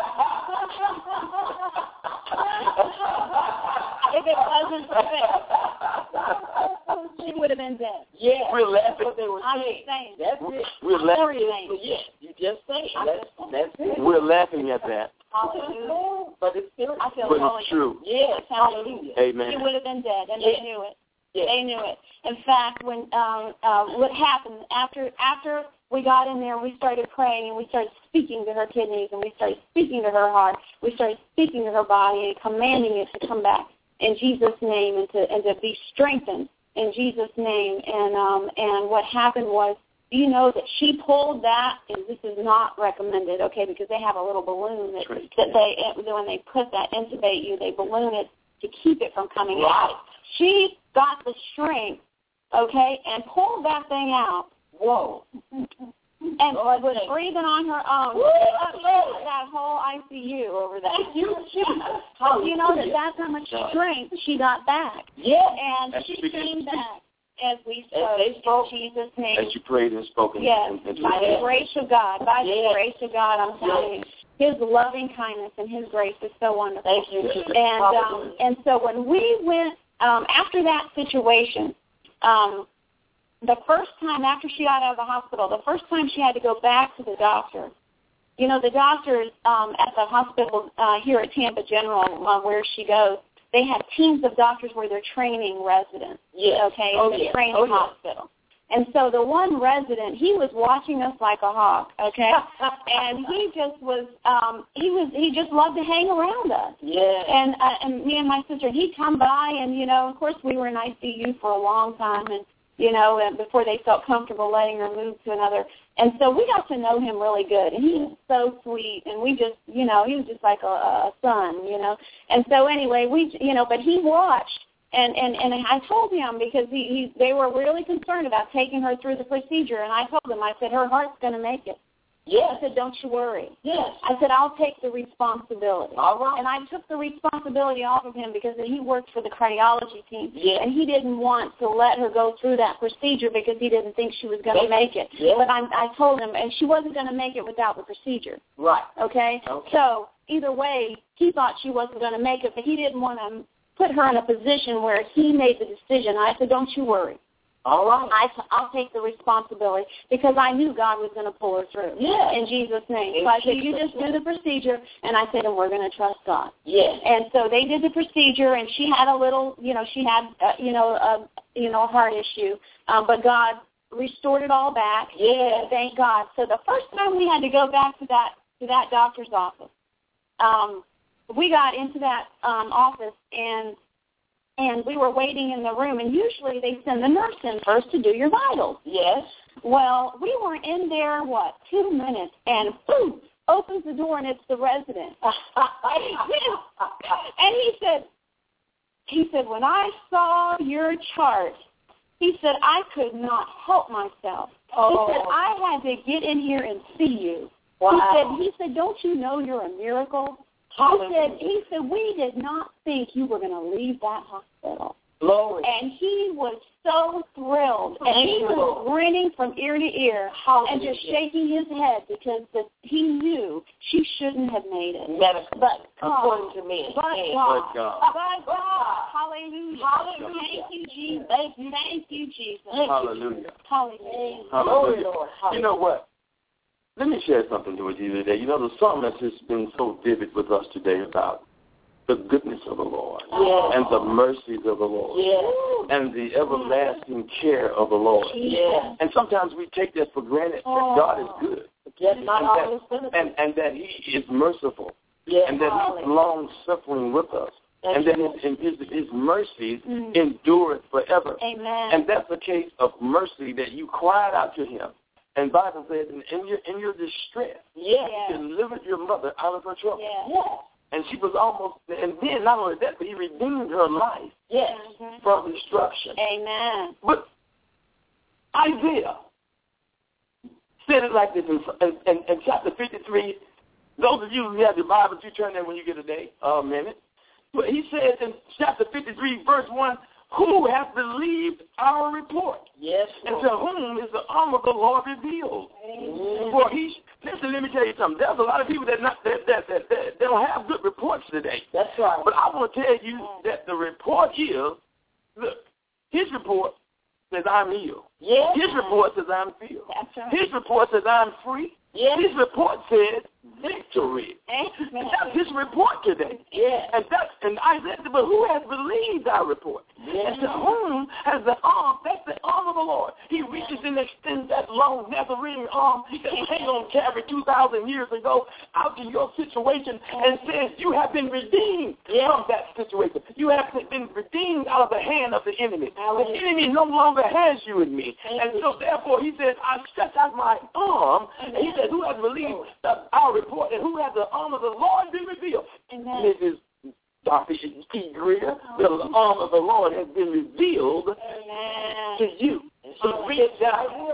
S6: it wasn't for faith, she would have been dead. Yeah.
S4: We're laughing.
S6: I'm just saying.
S4: That's it. We're laughing. Yeah, you just say that's it. We're laughing at that.
S6: Hallelujah. But it's true.
S4: But it's true.
S6: Yes. Hallelujah.
S4: Amen.
S6: She would have been dead, and they knew it. Yeah. They knew it. In fact, when what happened after we got in there, we started praying, and we started speaking to her kidneys, and we started speaking to her heart. We started speaking to her body and commanding it to come back in Jesus' name and to be strengthened in Jesus' name. And what happened was, you know, that she pulled that, and this is not recommended, okay, because they have a little balloon that when they put that intubate you, they balloon it to keep it from coming out. She got the strength, okay, and pulled that thing out. Whoa. and was breathing on her own. That whole ICU over there. You know that's how much strength she got back.
S4: Yeah.
S6: And she came back as we spoke in Jesus' name.
S4: As you prayed and spoke.
S6: Yes, by the grace of God. By the grace of God, I'm telling you. His loving kindness and His grace is so wonderful.
S5: Thank you.
S6: And so when we went, after that situation, the first time after she got out of the hospital, the first time she had to go back to the doctor, you know, the doctors at the hospital here at Tampa General, where she goes, they have teams of doctors where they're training residents, okay, in the training hospital. And so the one resident, he was watching us like a hawk, okay? And he just was, he just loved to hang around us.
S5: Yeah.
S6: And me and my sister, he'd come by, and, you know, of course we were in ICU for a long time, and, you know, and before they felt comfortable letting her move to another. And so we got to know him really good, and he was so sweet, and we just, you know, he was just like a son, you know. And so anyway, but he watched. And I told him, because they were really concerned about taking her through the procedure, and I told him, I said, her heart's going to make it.
S5: Yes.
S6: I said, don't you worry.
S5: Yes.
S6: I said, I'll take the responsibility.
S5: All right.
S6: And I took the responsibility off of him because he worked for the cardiology team, and he didn't want to let her go through that procedure because he didn't think she was going to make it.
S5: Yeah.
S6: But I told him, and she wasn't going to make it without the procedure.
S5: Right.
S6: Okay? So either way, he thought she wasn't going to make it, but he didn't want to put her in a position where he made the decision. I said, don't you worry.
S5: All right.
S6: I'll take the responsibility because I knew God was going to pull her through.
S5: Yeah.
S6: In Jesus' name. So I said, you just do the procedure, and I said, and we're going to trust God.
S5: Yeah.
S6: And so they did the procedure, and she had a little, you know, a heart issue, but God restored it all back.
S5: Yeah.
S6: Thank God. So the first time we had to go back to that doctor's office, we got into that office, and we were waiting in the room, and usually they send the nurse in first to do your vitals.
S5: Yes.
S6: Well, we were in there, 2 minutes, and boom, opens the door, and it's the resident. And he said, when I saw your chart, he said, I could not help myself. He said, I had to get in here and see you.
S5: Wow.
S6: He said, don't you know you're a miracle? He said, we did not think you were going to leave that hospital.
S5: Glory.
S6: And he was so thrilled. And he was grinning from ear to ear and just shaking his head because he knew she shouldn't have made it. But
S5: according to me.
S6: But God. Hallelujah. Thank you, Jesus. Thank you, Jesus.
S4: Hallelujah.
S6: Hallelujah.
S4: Hallelujah. You know what? Let me share something with you today. You know, the song has just been so vivid with us today about the goodness of the Lord and the mercies of the Lord and the everlasting care of the Lord.
S5: Yeah.
S4: And sometimes we take that for granted, that God is good. And that He is merciful. And that He's long-suffering with us. And that his mercies endureth forever.
S6: Amen.
S4: And that's a case of mercy that you cried out to Him. And the Bible says, in your distress, He delivered your mother out of her trouble.
S6: Yeah.
S4: And she was almost, and then not only that, but He redeemed her life from destruction.
S6: Amen.
S4: But Isaiah said it like this in chapter 53. Those of you who have your Bibles, you turn there when you get a minute. But he says in chapter 53, verse 1, who has believed our report?
S5: Yes.
S4: And to whom is the arm of the Lord revealed? For listen, let me tell you something. There's a lot of people that don't have good reports today.
S5: That's right.
S4: But I want to tell you that the report is, look, his report says I'm healed.
S5: Yes.
S4: His report says I'm filled.
S6: That's right.
S4: His report says I'm free.
S5: Yes.
S4: His report says victory.
S6: Amen.
S4: That's his report today.
S5: Yeah.
S4: And I said, but who has believed our report?
S5: Yeah.
S4: And to whom has the arm, that's the arm of the Lord. He reaches and extends that long Nazarene arm that hang on Calvary 2,000 years ago out to your situation and says you have been redeemed from that situation. You have been redeemed out of the hand of the enemy. The enemy no longer has you and me. And so therefore he says, I stretch out my arm. And he says, who has believed our report and who has the arm of the Lord been revealed?
S6: Amen.
S4: This is Dr. E. Greer. The arm of the Lord has been revealed to you. So reach down, and he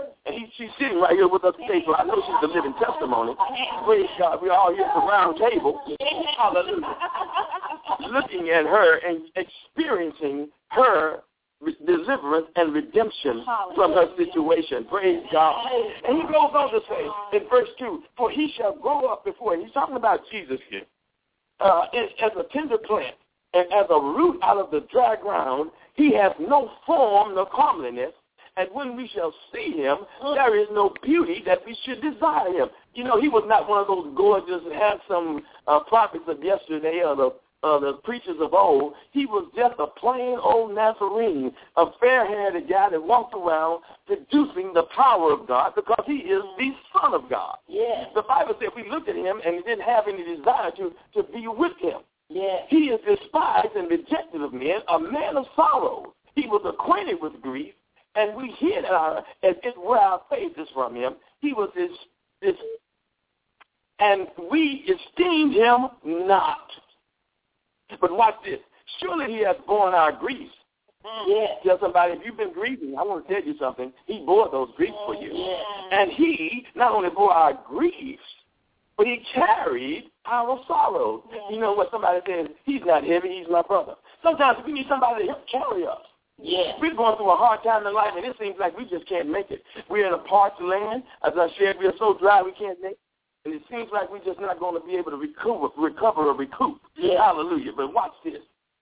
S4: she's sitting right here with us today, so I know she's the living testimony. Praise God. We're all here at the round table. Hallelujah. Looking at her and experiencing her deliverance and redemption from her situation. Praise God. And he goes on to say in verse 2, for he shall grow up before him. He's talking about Jesus here. As a tender plant and as a root out of the dry ground, he has no form nor comeliness. And when we shall see him, there is no beauty that we should desire him. You know, he was not one of those gorgeous, handsome prophets of yesterday or the preachers of old. He was just a plain old Nazarene, a fair-haired guy that walked around producing the power of God because he is the Son of God. Yeah. The Bible said we looked at him and he didn't have any desire to be with him. Yeah. He is despised and rejected of men, a man of sorrows. He was acquainted with grief, and we hid where our faith is from him. He was this, and we esteemed him not. But watch this. Surely he has borne our griefs. Yeah. Tell somebody, if you've been grieving, I want to tell you something. He bore those griefs for you. Yeah. And he not only bore our griefs, but he carried our sorrows. Yeah. You know what somebody says? He's not heavy, he's my brother. Sometimes we need somebody to help carry us. Yeah. We're going through a hard time in life, and it seems like we just can't make it. We're in a parched land. As I shared, we are so dry we can't make it. And it seems like we're just not going to be able to recover or recoup. Yeah. Hallelujah. But watch this.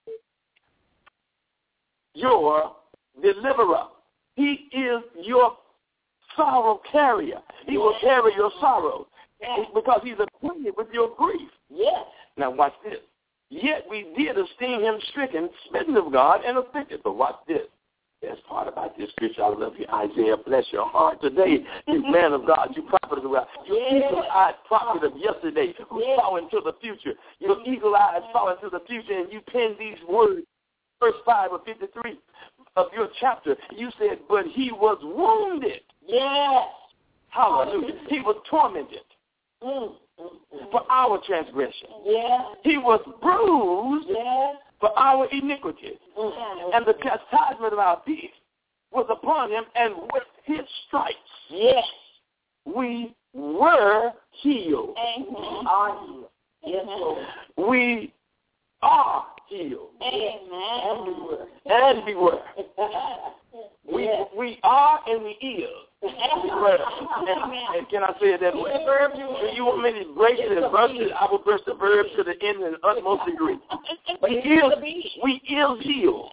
S4: Your deliverer. He is your sorrow carrier. He will carry your sorrows because he's acquainted with your grief. Yes. Now watch this. Yet we did esteem him stricken, smitten of God, and afflicted. But watch this. There's part about this scripture. I love you, Isaiah. Bless your heart today. You man of God, you prophet of God. You eagle-eyed prophet of yesterday who saw into the future. Your eagle eyes saw into the future, and you penned these words, verse 5 of 53 of your chapter. You said, but he was wounded. Yes. Hallelujah. He was tormented for our transgression. Yeah. He was bruised for our iniquities. And the chastisement of our peace was upon him, and with his stripes we were healed. Amen. Yes, Lord. We are healed. Amen. And we were. We are and we is. And can I say it that way? If you want me to break it and burst it, I will burst the verb to the end in the utmost degree. We is healed.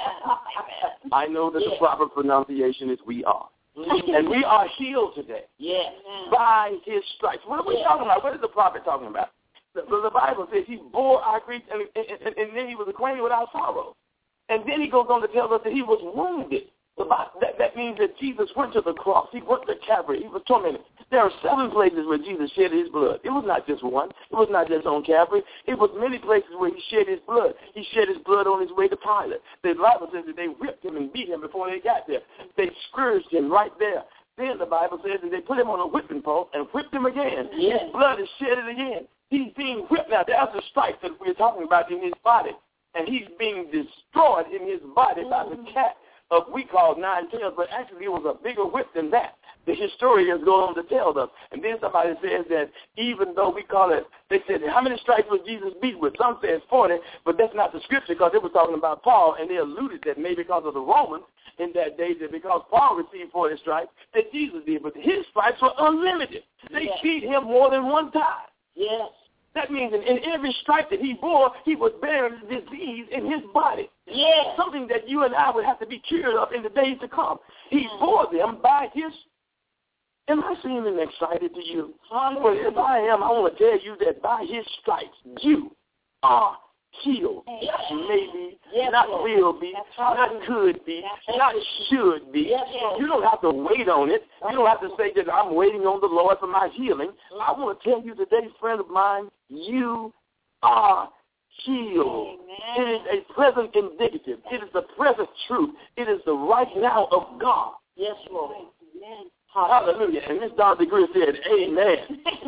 S4: I know that the proper pronunciation is we are. And we are healed today. Yes. By his stripes. What are we talking about? What is the prophet talking about? The Bible says he bore our grief and then he was acquainted with our sorrow. And then he goes on to tell us that he was wounded. That means that Jesus went to the cross. He went to Calvary. He was tormented. There are 7 places where Jesus shed his blood. It was not just one. It was not just on Calvary. It was many places where he shed his blood. He shed his blood on his way to Pilate. The Bible says that they whipped him and beat him before they got there. They scourged him right there. Then the Bible says that they put him on a whipping post and whipped him again. Yes. His blood is shedded again. He's being whipped now. That's the stripes that we're talking about in his body. And he's being destroyed in his body by the cat of we call 9 tails, but actually it was a bigger whip than that. The historians go on to tell us. And then somebody says that even though we call it, they said, how many stripes was Jesus beat with? Some says 40, but that's not the scripture because it was talking about Paul, and they alluded that maybe because of the Romans in that day, that because Paul received 40 stripes, that Jesus did. But his stripes were unlimited. They beat him more than one time. Yes. That means in every stripe that he bore, he was bearing disease in his body. Yeah. Something that you and I would have to be cured of in the days to come. He bore them by his. Am I seeming excited to you? Well, if I am, I want to tell you that by his stripes, you are healed. Yes. Maybe, not will be, not could be, not should be. Yes. You don't have to wait on it. You don't have to say that I'm waiting on the Lord for my healing. I want to tell you today, friend of mine, you are healed. Amen. It is a present indicative. It is the present truth. It is the right now of God. Yes, Lord. Amen. Hallelujah. And Miss Dorothy Greer said, amen.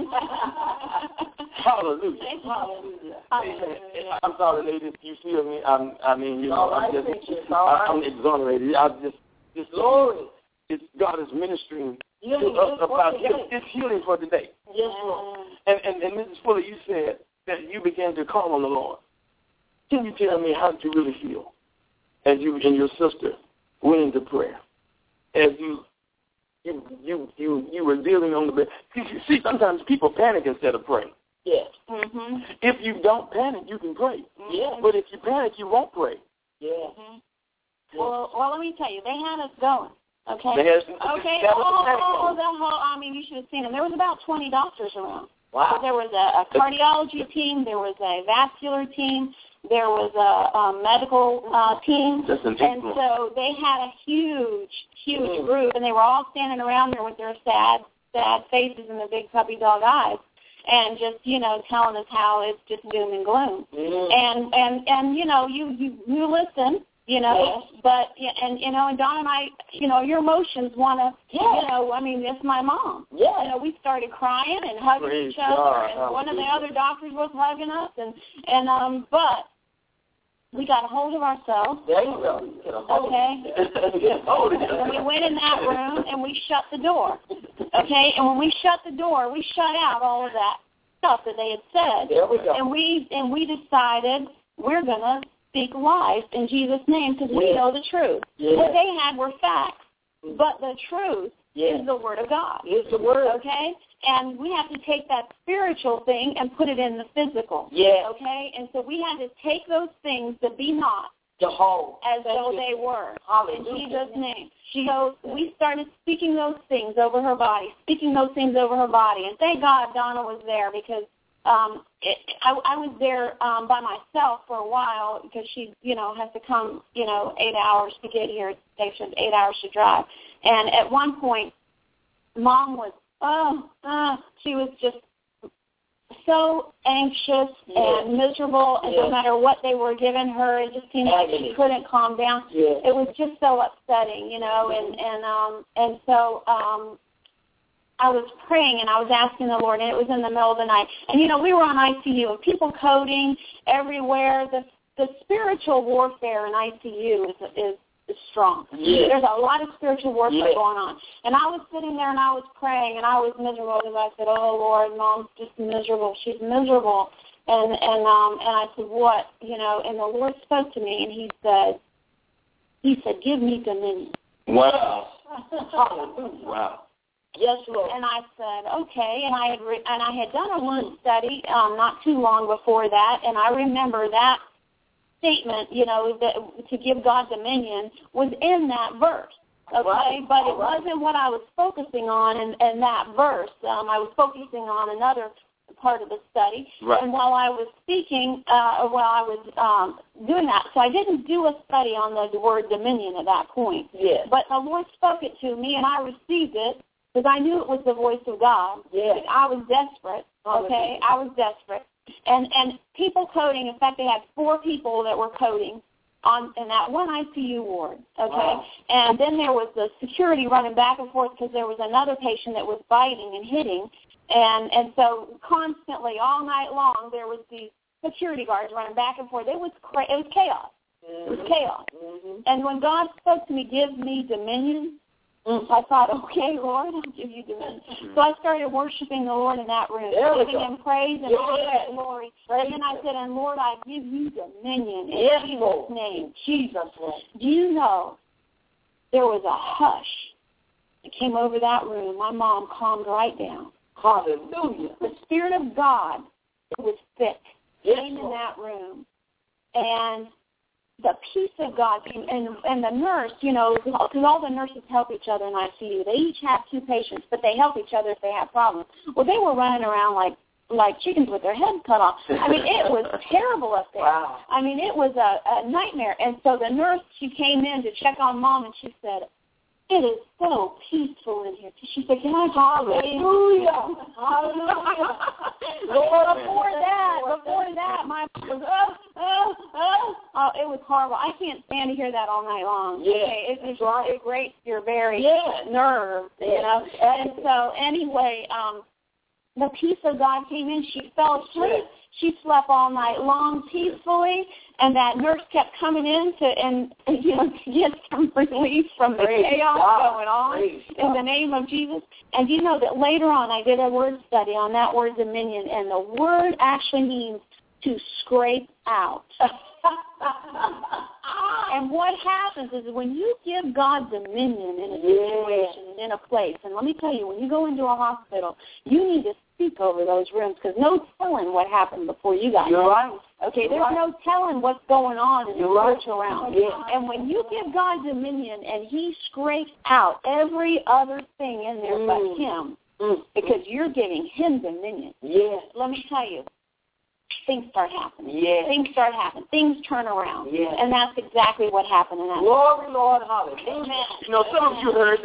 S4: Hallelujah. Hallelujah. I'm sorry, ladies. You feel me? I'm exonerated. This glory. God is ministering
S7: about it's healing for today.
S5: Yes, Lord.
S7: And Mrs. Fuller, you said that you began to call on the Lord. Can you tell me how did you really feel as you and your sister went into prayer? As you were dealing on the bed. See, sometimes people panic instead of praying.
S5: Yes. Mm-hmm.
S7: If you don't panic, you can pray.
S5: Yes.
S7: But if you panic, you won't pray.
S5: Yes.
S6: Mm-hmm. Well, let me tell you, they had us going. Okay.
S7: Okay.
S6: The whole. I mean, you should have seen them. There was about 20 doctors around.
S5: Wow.
S6: So there was a cardiology team. There was a vascular team. There was a medical team. And so they had a huge group, and they were all standing around there with their sad faces and their big puppy dog eyes, and just, telling us how it's just doom and gloom. Mm-hmm. And you listen.
S5: Yes.
S6: But, and Don and I, your emotions want to, it's my mom.
S5: Yeah.
S6: We started crying and hugging each other, and one of the other doctors was hugging us, but we got a hold of ourselves.
S5: There you go.
S6: Okay. And we went in that room and we shut the door. Okay. And when we shut the door, we shut out all of that stuff that they had said.
S5: There we go.
S6: And we decided we're gonna speak life in Jesus' name because we know the truth.
S5: Yes.
S6: What they had were facts, but the truth is the Word of God.
S5: It's the Word.
S6: Okay? And we have to take that spiritual thing and put it in the physical.
S5: Yes.
S6: Okay? And so we had to take those things that be not as though they were.
S5: Hallelujah.
S6: In Jesus' name. So we started speaking those things over her body, And thank God Donna was there because I was there by myself for a while because she, has to come, 8 hours to get here. It takes 8 hours to drive. And at one point, Mom was, she was just so anxious and miserable, and no matter what they were giving her, it just seemed like she couldn't calm down.
S5: Yes.
S6: It was just so upsetting, and so I was praying and I was asking the Lord, and it was in the middle of the night. And, we were on ICU, and people coding everywhere. The spiritual warfare in ICU is strong.
S5: Yes.
S6: There's a lot of spiritual warfare going on. And I was sitting there and I was praying, and I was miserable because I said, oh, Lord, Mom's just miserable. She's miserable. And I said, what? And the Lord spoke to me, and he said, give me dominion.
S7: Wow.
S5: Wow. Yes, Lord.
S6: And I said, okay. And I had done a word study not too long before that, and I remember that statement, that to give God dominion was in that verse. Okay,
S5: right.
S6: But it wasn't what I was focusing on in that verse. I was focusing on another part of the study.
S7: Right.
S6: And while I was speaking, while I was doing that, so I didn't do a study on the word dominion at that point.
S5: Yes.
S6: But the Lord spoke it to me, and I received it. Because I knew it was the voice of God.
S5: Yes.
S6: I was desperate, okay? I was desperate. And people coding, in fact, they had 4 people that were coding in that one ICU ward, okay?
S5: Wow.
S6: And then there was the security running back and forth because there was another patient that was biting and hitting. And so constantly, all night long, there was these security guards running back and forth. It was chaos.
S5: Mm-hmm.
S6: It was chaos.
S5: Mm-hmm.
S6: And when God spoke to me, give me dominion, I thought, okay, Lord, I'll give you dominion. So I started worshiping the Lord in that room, giving him praise and glory. And then I said, and Lord, I give you dominion in Jesus' name.
S5: Jesus' name.
S6: Do you know there was a hush that came over that room? My mom calmed right down.
S5: Hallelujah.
S6: The Spirit of God was thick, came in that room, and the peace of God came, and the nurse, because all the nurses help each other in ICU. They each have 2 patients, but they help each other if they have problems. Well, they were running around like chickens with their heads cut off. I mean, it was terrible up there.
S5: Wow.
S6: I mean, it was a nightmare. And so the nurse, she came in to check on Mom, and she said, it is so peaceful in here. She said, can I
S5: hallelujah. Hallelujah.
S6: Before that, my mom was, it was horrible. I can't stand to hear that all night long.
S5: Yeah.
S6: Okay? It grates your very nerves, And so anyway, the peace of God came in. She fell asleep. She slept all night long peacefully, and that nurse kept coming in to get some relief from the chaos going on in the name of Jesus. And you know that later on I did a word study on that word dominion, and the word actually means to scrape out. And what happens is when you give God dominion in a situation, in a place, and let me tell you, when you go into a hospital, you need to speak over those rooms because no telling what happened before you got there. Right. Okay, there's no telling what's going on in the spiritual realm. And when you give God dominion and he scrapes out every other thing in there but him, because you're giving him dominion, let me tell you, things start happening. Things start happening. Things turn around. And that's exactly what happened in that.
S7: Glory, Lord, hallelujah. You know, some of you heard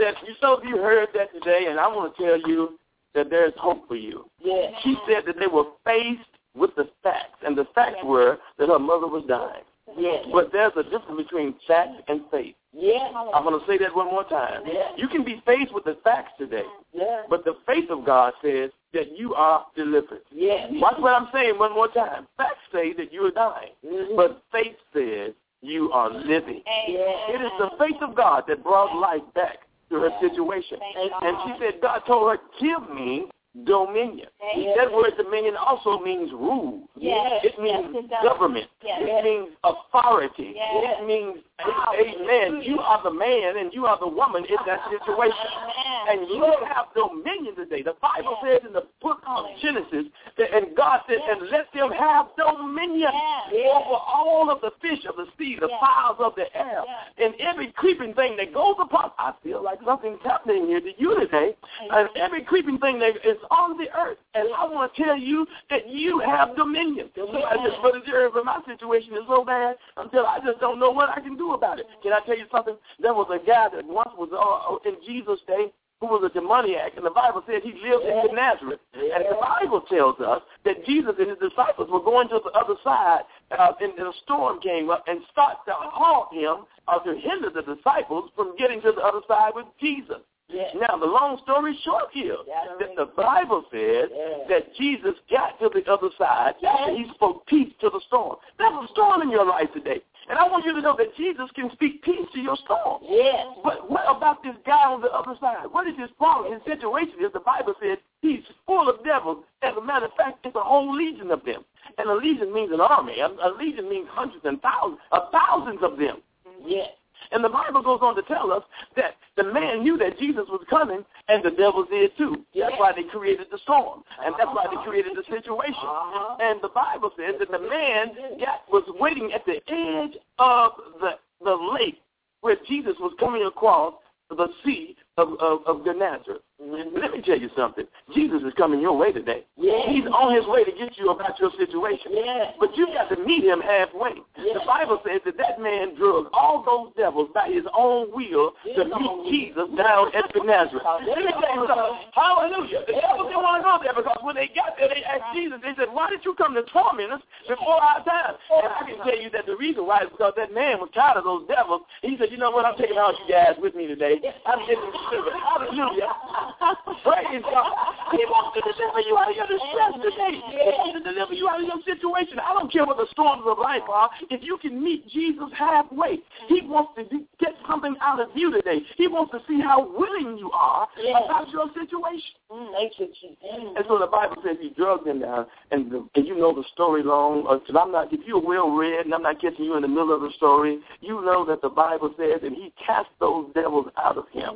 S7: that today, and I want to tell you that there's hope for you. She said that they were faced with the facts, and the facts were that her mother was dying. But there's a difference between fact and faith. I'm going to say that one more time. You can be faced with the facts today, but the faith of God says that you are delivered. Watch what I'm saying one more time. Facts say that you are dying, but faith says you are living. It is the faith of God that brought life back to her situation. And she said, God told her, give me dominion. That word dominion also means rule. It means government. It means authority. It means, amen, you are the man and you are the woman in that situation. And you have dominion today. The Bible says in the book of Genesis, and God said, and let them have dominion over all of the fish of the sea, the fowls of the air, and every creeping thing that goes upon. I feel like something's happening here to you today. And every creeping thing that is on the earth. And I want to tell you that you have dominion. I just, Brother Jerry, but my situation is so bad until I just don't know what I can do about it. Can I tell you something? There was a guy that once was in Jesus' day who was a demoniac, and the Bible said he lived in Nazareth. And the Bible tells us that Jesus and his disciples were going to the other side, and a storm came up and started to halt him or to hinder the disciples from getting to the other side with Jesus. Now, the long story short here, that the Bible says that Jesus got to the other side and he spoke peace to the storm. There's a storm in your life today. And I want you to know that Jesus can speak peace to your storm. But what about this guy on the other side? What is his problem? His situation is the Bible says he's full of devils. As a matter of fact, it's a whole legion of them. And a legion means an army. A legion means hundreds and thousands of them. And the Bible goes on to tell us that the man knew that Jesus was coming, and the devils did too. That's why they created the storm, and that's why they created the situation. And the Bible says that the man was waiting at the edge of the lake where Jesus was coming across the sea of Gennesaret. Let me tell you something. Jesus is coming your way today. He's on his way to get you about your situation. But you got to meet him halfway. The Bible says that man drug all those devils by his own will to meet Jesus down at Gennesaret. Let me tell you something. Hallelujah. The devils didn't want to go there because when they got there, they asked Jesus, they said, why did you come to torment us before our time? And I can tell you that the reason why is because that man was tired of those devils. He said, you know what, I'm taking all you guys with me today. I'm getting the spirit. Hallelujah. Praise God. He wants to deliver you out of your distress today. He wants to deliver you out of your situation. I don't care what the storms of life are. If you can meet Jesus halfway, he wants to get something out of you today. He wants to see how willing you are about your situation. And so the Bible says he drugged him down. And you know the story long. If you're well read and I'm not catching you in the middle of the story, you know that the Bible says that he cast those devils out of him.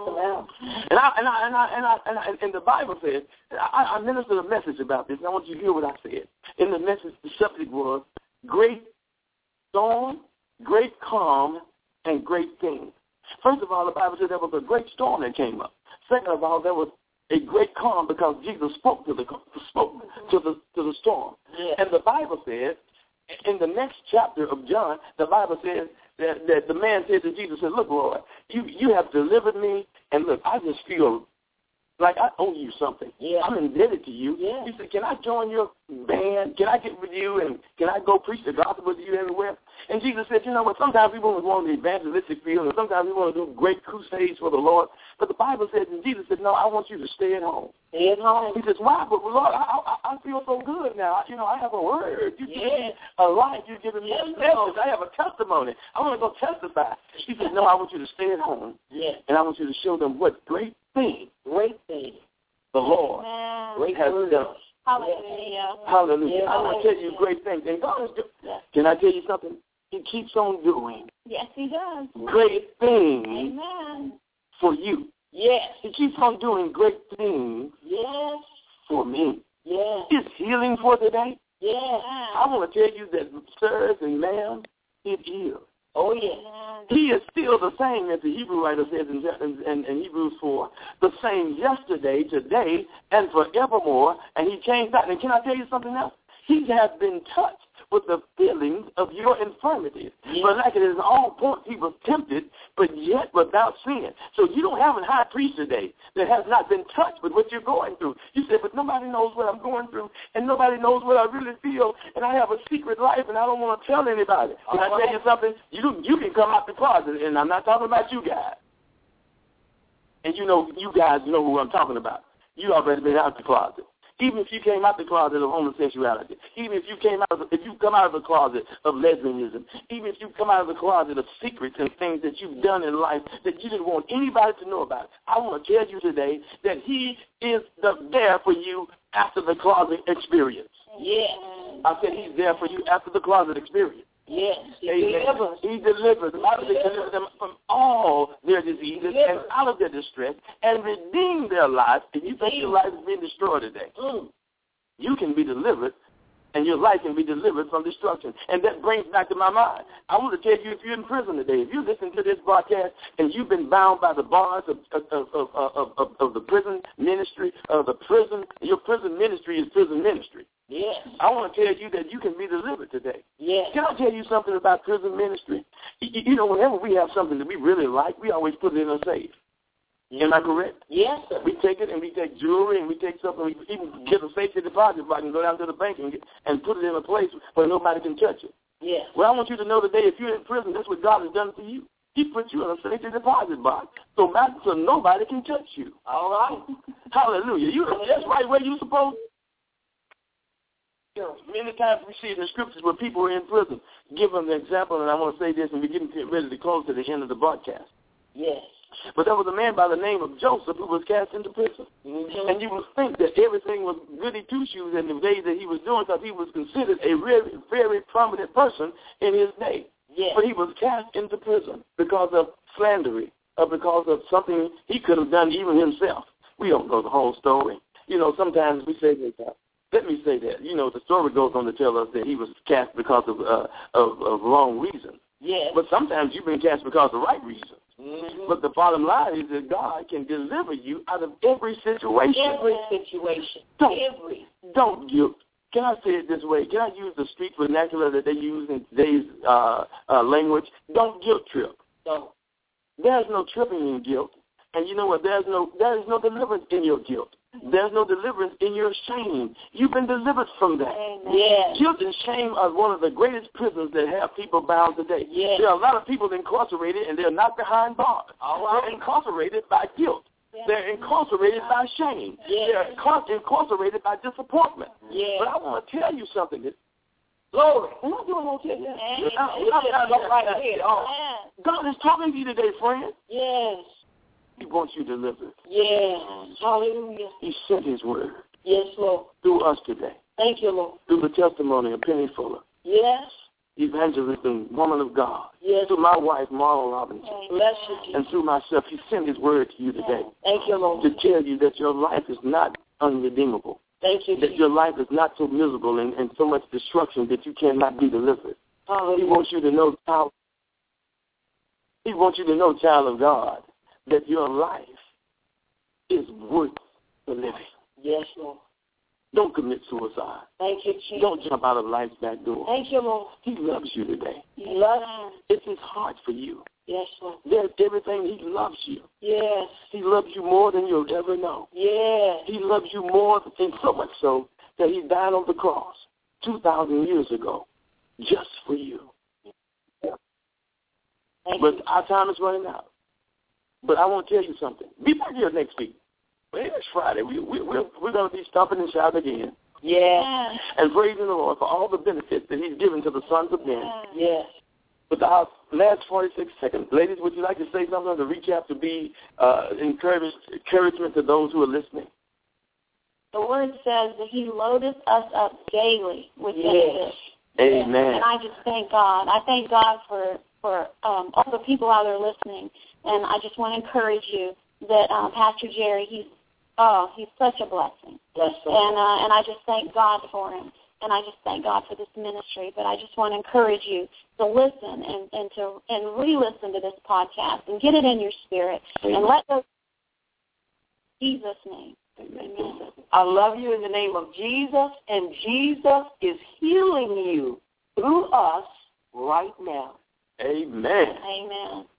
S7: And the Bible says, I ministered a message about this, and I want you to hear what I said. In the message, the subject was great storm, great calm, and great king. First of all, the Bible said there was a great storm that came up. Second of all, there was a great calm because Jesus spoke to the storm. And the Bible says, in the next chapter of John, the Bible says that the man said to Jesus, said, look, Lord, you have delivered me, and look, I just feel like I owe you something.
S5: Yeah.
S7: I'm indebted to you.
S5: Yeah.
S7: He said, can I join your band? Can I get with you and can I go preach the gospel with you everywhere? And Jesus said, you know what, sometimes we want the evangelistic field and sometimes we want to do great crusades for the Lord. But the Bible says, and Jesus said, no, I want you to stay at home.
S5: Stay at home.
S7: He says, why? But Lord, I feel so good now. You know, I have a word. You give me a life. You give me a message. I have a testimony. I want to go testify. He said, no, I want you to stay at home.
S5: Yeah.
S7: And I want you to show them what great thing the Lord has done.
S6: Hallelujah.
S7: Hallelujah.
S5: Yeah.
S7: I want to tell you great things. And God is doing. Can I tell you something? He keeps on doing
S6: Yes, he does.
S7: great things
S6: Amen.
S7: for you.
S5: Yes.
S7: He keeps on doing great things
S5: Yes.
S7: for me.
S5: Yes.
S7: It's healing for today.
S5: Yes.
S7: I want to tell you that, sirs and ma'am, it is.
S5: Oh, yes.
S6: Amen.
S7: He is still the same, as the Hebrew writer says in Hebrews 4, the same yesterday, today, and forevermore, and he changed that. And can I tell you something else? He has been touched with the feelings of your infirmities.
S5: Yes.
S7: But like it is all points, he was tempted, but yet without sin. So you don't have a high priest today that has not been touched with what you're going through. You said, but nobody knows what I'm going through, and nobody knows what I really feel, and I have a secret life, and I don't want to tell anybody. Can I tell you something? You can come out the closet, and I'm not talking about you guys. And you guys know who I'm talking about. You already been out the closet. Even if you came out the closet of homosexuality, even if you come out of the closet of lesbianism, even if you come out of the closet of secrets and things that you've done in life that you didn't want anybody to know about, I want to tell you today that he is there for you after the closet experience.
S5: Yes.
S7: I said he's there for you after the closet experience.
S5: Yes.
S7: He delivers. He delivers. The Bible says deliver them from all their diseases and out of their distress and redeem their lives. And you think your life is being destroyed today. You can be delivered, and your life can be delivered from destruction. And that brings back to my mind. I want to tell you, if you're in prison today, if you listen to this broadcast and you've been bound by the bars of the prison ministry, your prison ministry is prison ministry.
S5: Yes.
S7: I want to tell you that you can be delivered today.
S5: Yes.
S7: Can I tell you something about prison ministry? Whenever we have something that we really like, we always put it in a safe. Am I correct?
S5: Yes, sir.
S7: We take it and we take jewelry and we take something. We even get a safety deposit box and go down to the bank and put it in a place where nobody can touch it.
S5: Yes.
S7: Well, I want you to know today, if you're in prison, that's what God has done for you. He put you in a safety deposit box so nobody can touch you.
S5: All right.
S7: Hallelujah. That's right where you're supposed to. Many times we see in the scriptures where people are in prison. Give them an example, and I want to say this, and we're getting ready to close to the end of the broadcast.
S5: Yes.
S7: But there was a man by the name of Joseph who was cast into prison. Mm-hmm. And you would think that everything was goody two-shoes in the days that he was doing because he was considered a very, very prominent person in his day.
S5: Yes.
S7: But he was cast into prison because of slandering or because of something he could have done even himself. We don't know the whole story. Sometimes we say that. Let me say that. The story goes on to tell us that he was cast because of wrong reasons.
S5: Yes.
S7: But sometimes you've been cast because of right reasons.
S5: Mm-hmm.
S7: But the bottom line is that God can deliver you out of every situation.
S5: Every situation.
S7: Don't guilt. Can I say it this way? Can I use the street vernacular that they use in today's language? Don't guilt trip.
S5: Don't.
S7: There's no tripping in guilt. And you know what? There is no deliverance in your guilt. There's no deliverance in your shame. You've been delivered from that.
S5: Yes.
S7: Guilt and shame are one of the greatest prisons that have people bound today.
S5: Yes.
S7: There are a lot of people incarcerated, and they're not behind bars. They're incarcerated by guilt. They're incarcerated by shame. They're incarcerated by disappointment. But I want to tell you something. Glory. Am I doing okay? God is talking to you today, friend.
S5: Yes.
S7: He wants you delivered.
S5: Yes. Hallelujah.
S7: He sent his word.
S5: Yes, Lord.
S7: Through us today.
S5: Thank you, Lord.
S7: Through the testimony of Penny Fuller.
S5: Yes.
S7: Evangelist and woman of God.
S5: Yes.
S7: Through my wife, Marla Robinson.
S5: Bless you, Jesus.
S7: And through myself, he sent his word to you today.
S5: Thank you, Lord.
S7: To tell you that your life is not unredeemable.
S5: Thank you,
S7: that
S5: Jesus.
S7: your life is not so miserable and so much destruction that you cannot be delivered.
S5: Hallelujah.
S7: He wants you to know, child of God, that your life is worth the living.
S5: Yes, Lord.
S7: Don't commit suicide.
S5: Thank you, Jesus.
S7: Don't jump out of life's back door.
S5: Thank you, Lord.
S7: He loves you today.
S5: He loves you.
S7: It's his heart for you.
S5: Yes, Lord.
S7: There's everything. He loves you.
S5: Yes.
S7: He loves you more than you'll ever know.
S5: Yes.
S7: He loves you more, and so much so that he died on the cross 2,000 years ago just for you. But our time is running out. But I want to tell you something. Be back here next week. Well, it's Friday. We're going to be stomping and shouting again.
S5: Yes.
S7: And praising the Lord for all the benefits that he's given to the sons of men.
S5: Yes.
S7: With our last 46 seconds, ladies, would you like to say something to recap, to be encouragement to those who are listening?
S6: The word says that he loadeth us up daily with benefits.
S7: Amen.
S6: And I just thank God. I thank God for all the people out there listening. And I just want to encourage you that Pastor Jerry, he's such a blessing. And I just thank God for him. And I just thank God for this ministry. But I just want to encourage you to listen and re-listen to this podcast and get it in your spirit. Amen. And let those Jesus' name. Amen.
S5: I love you in the name of Jesus, and Jesus is healing you through us right now.
S7: Amen.
S6: Amen.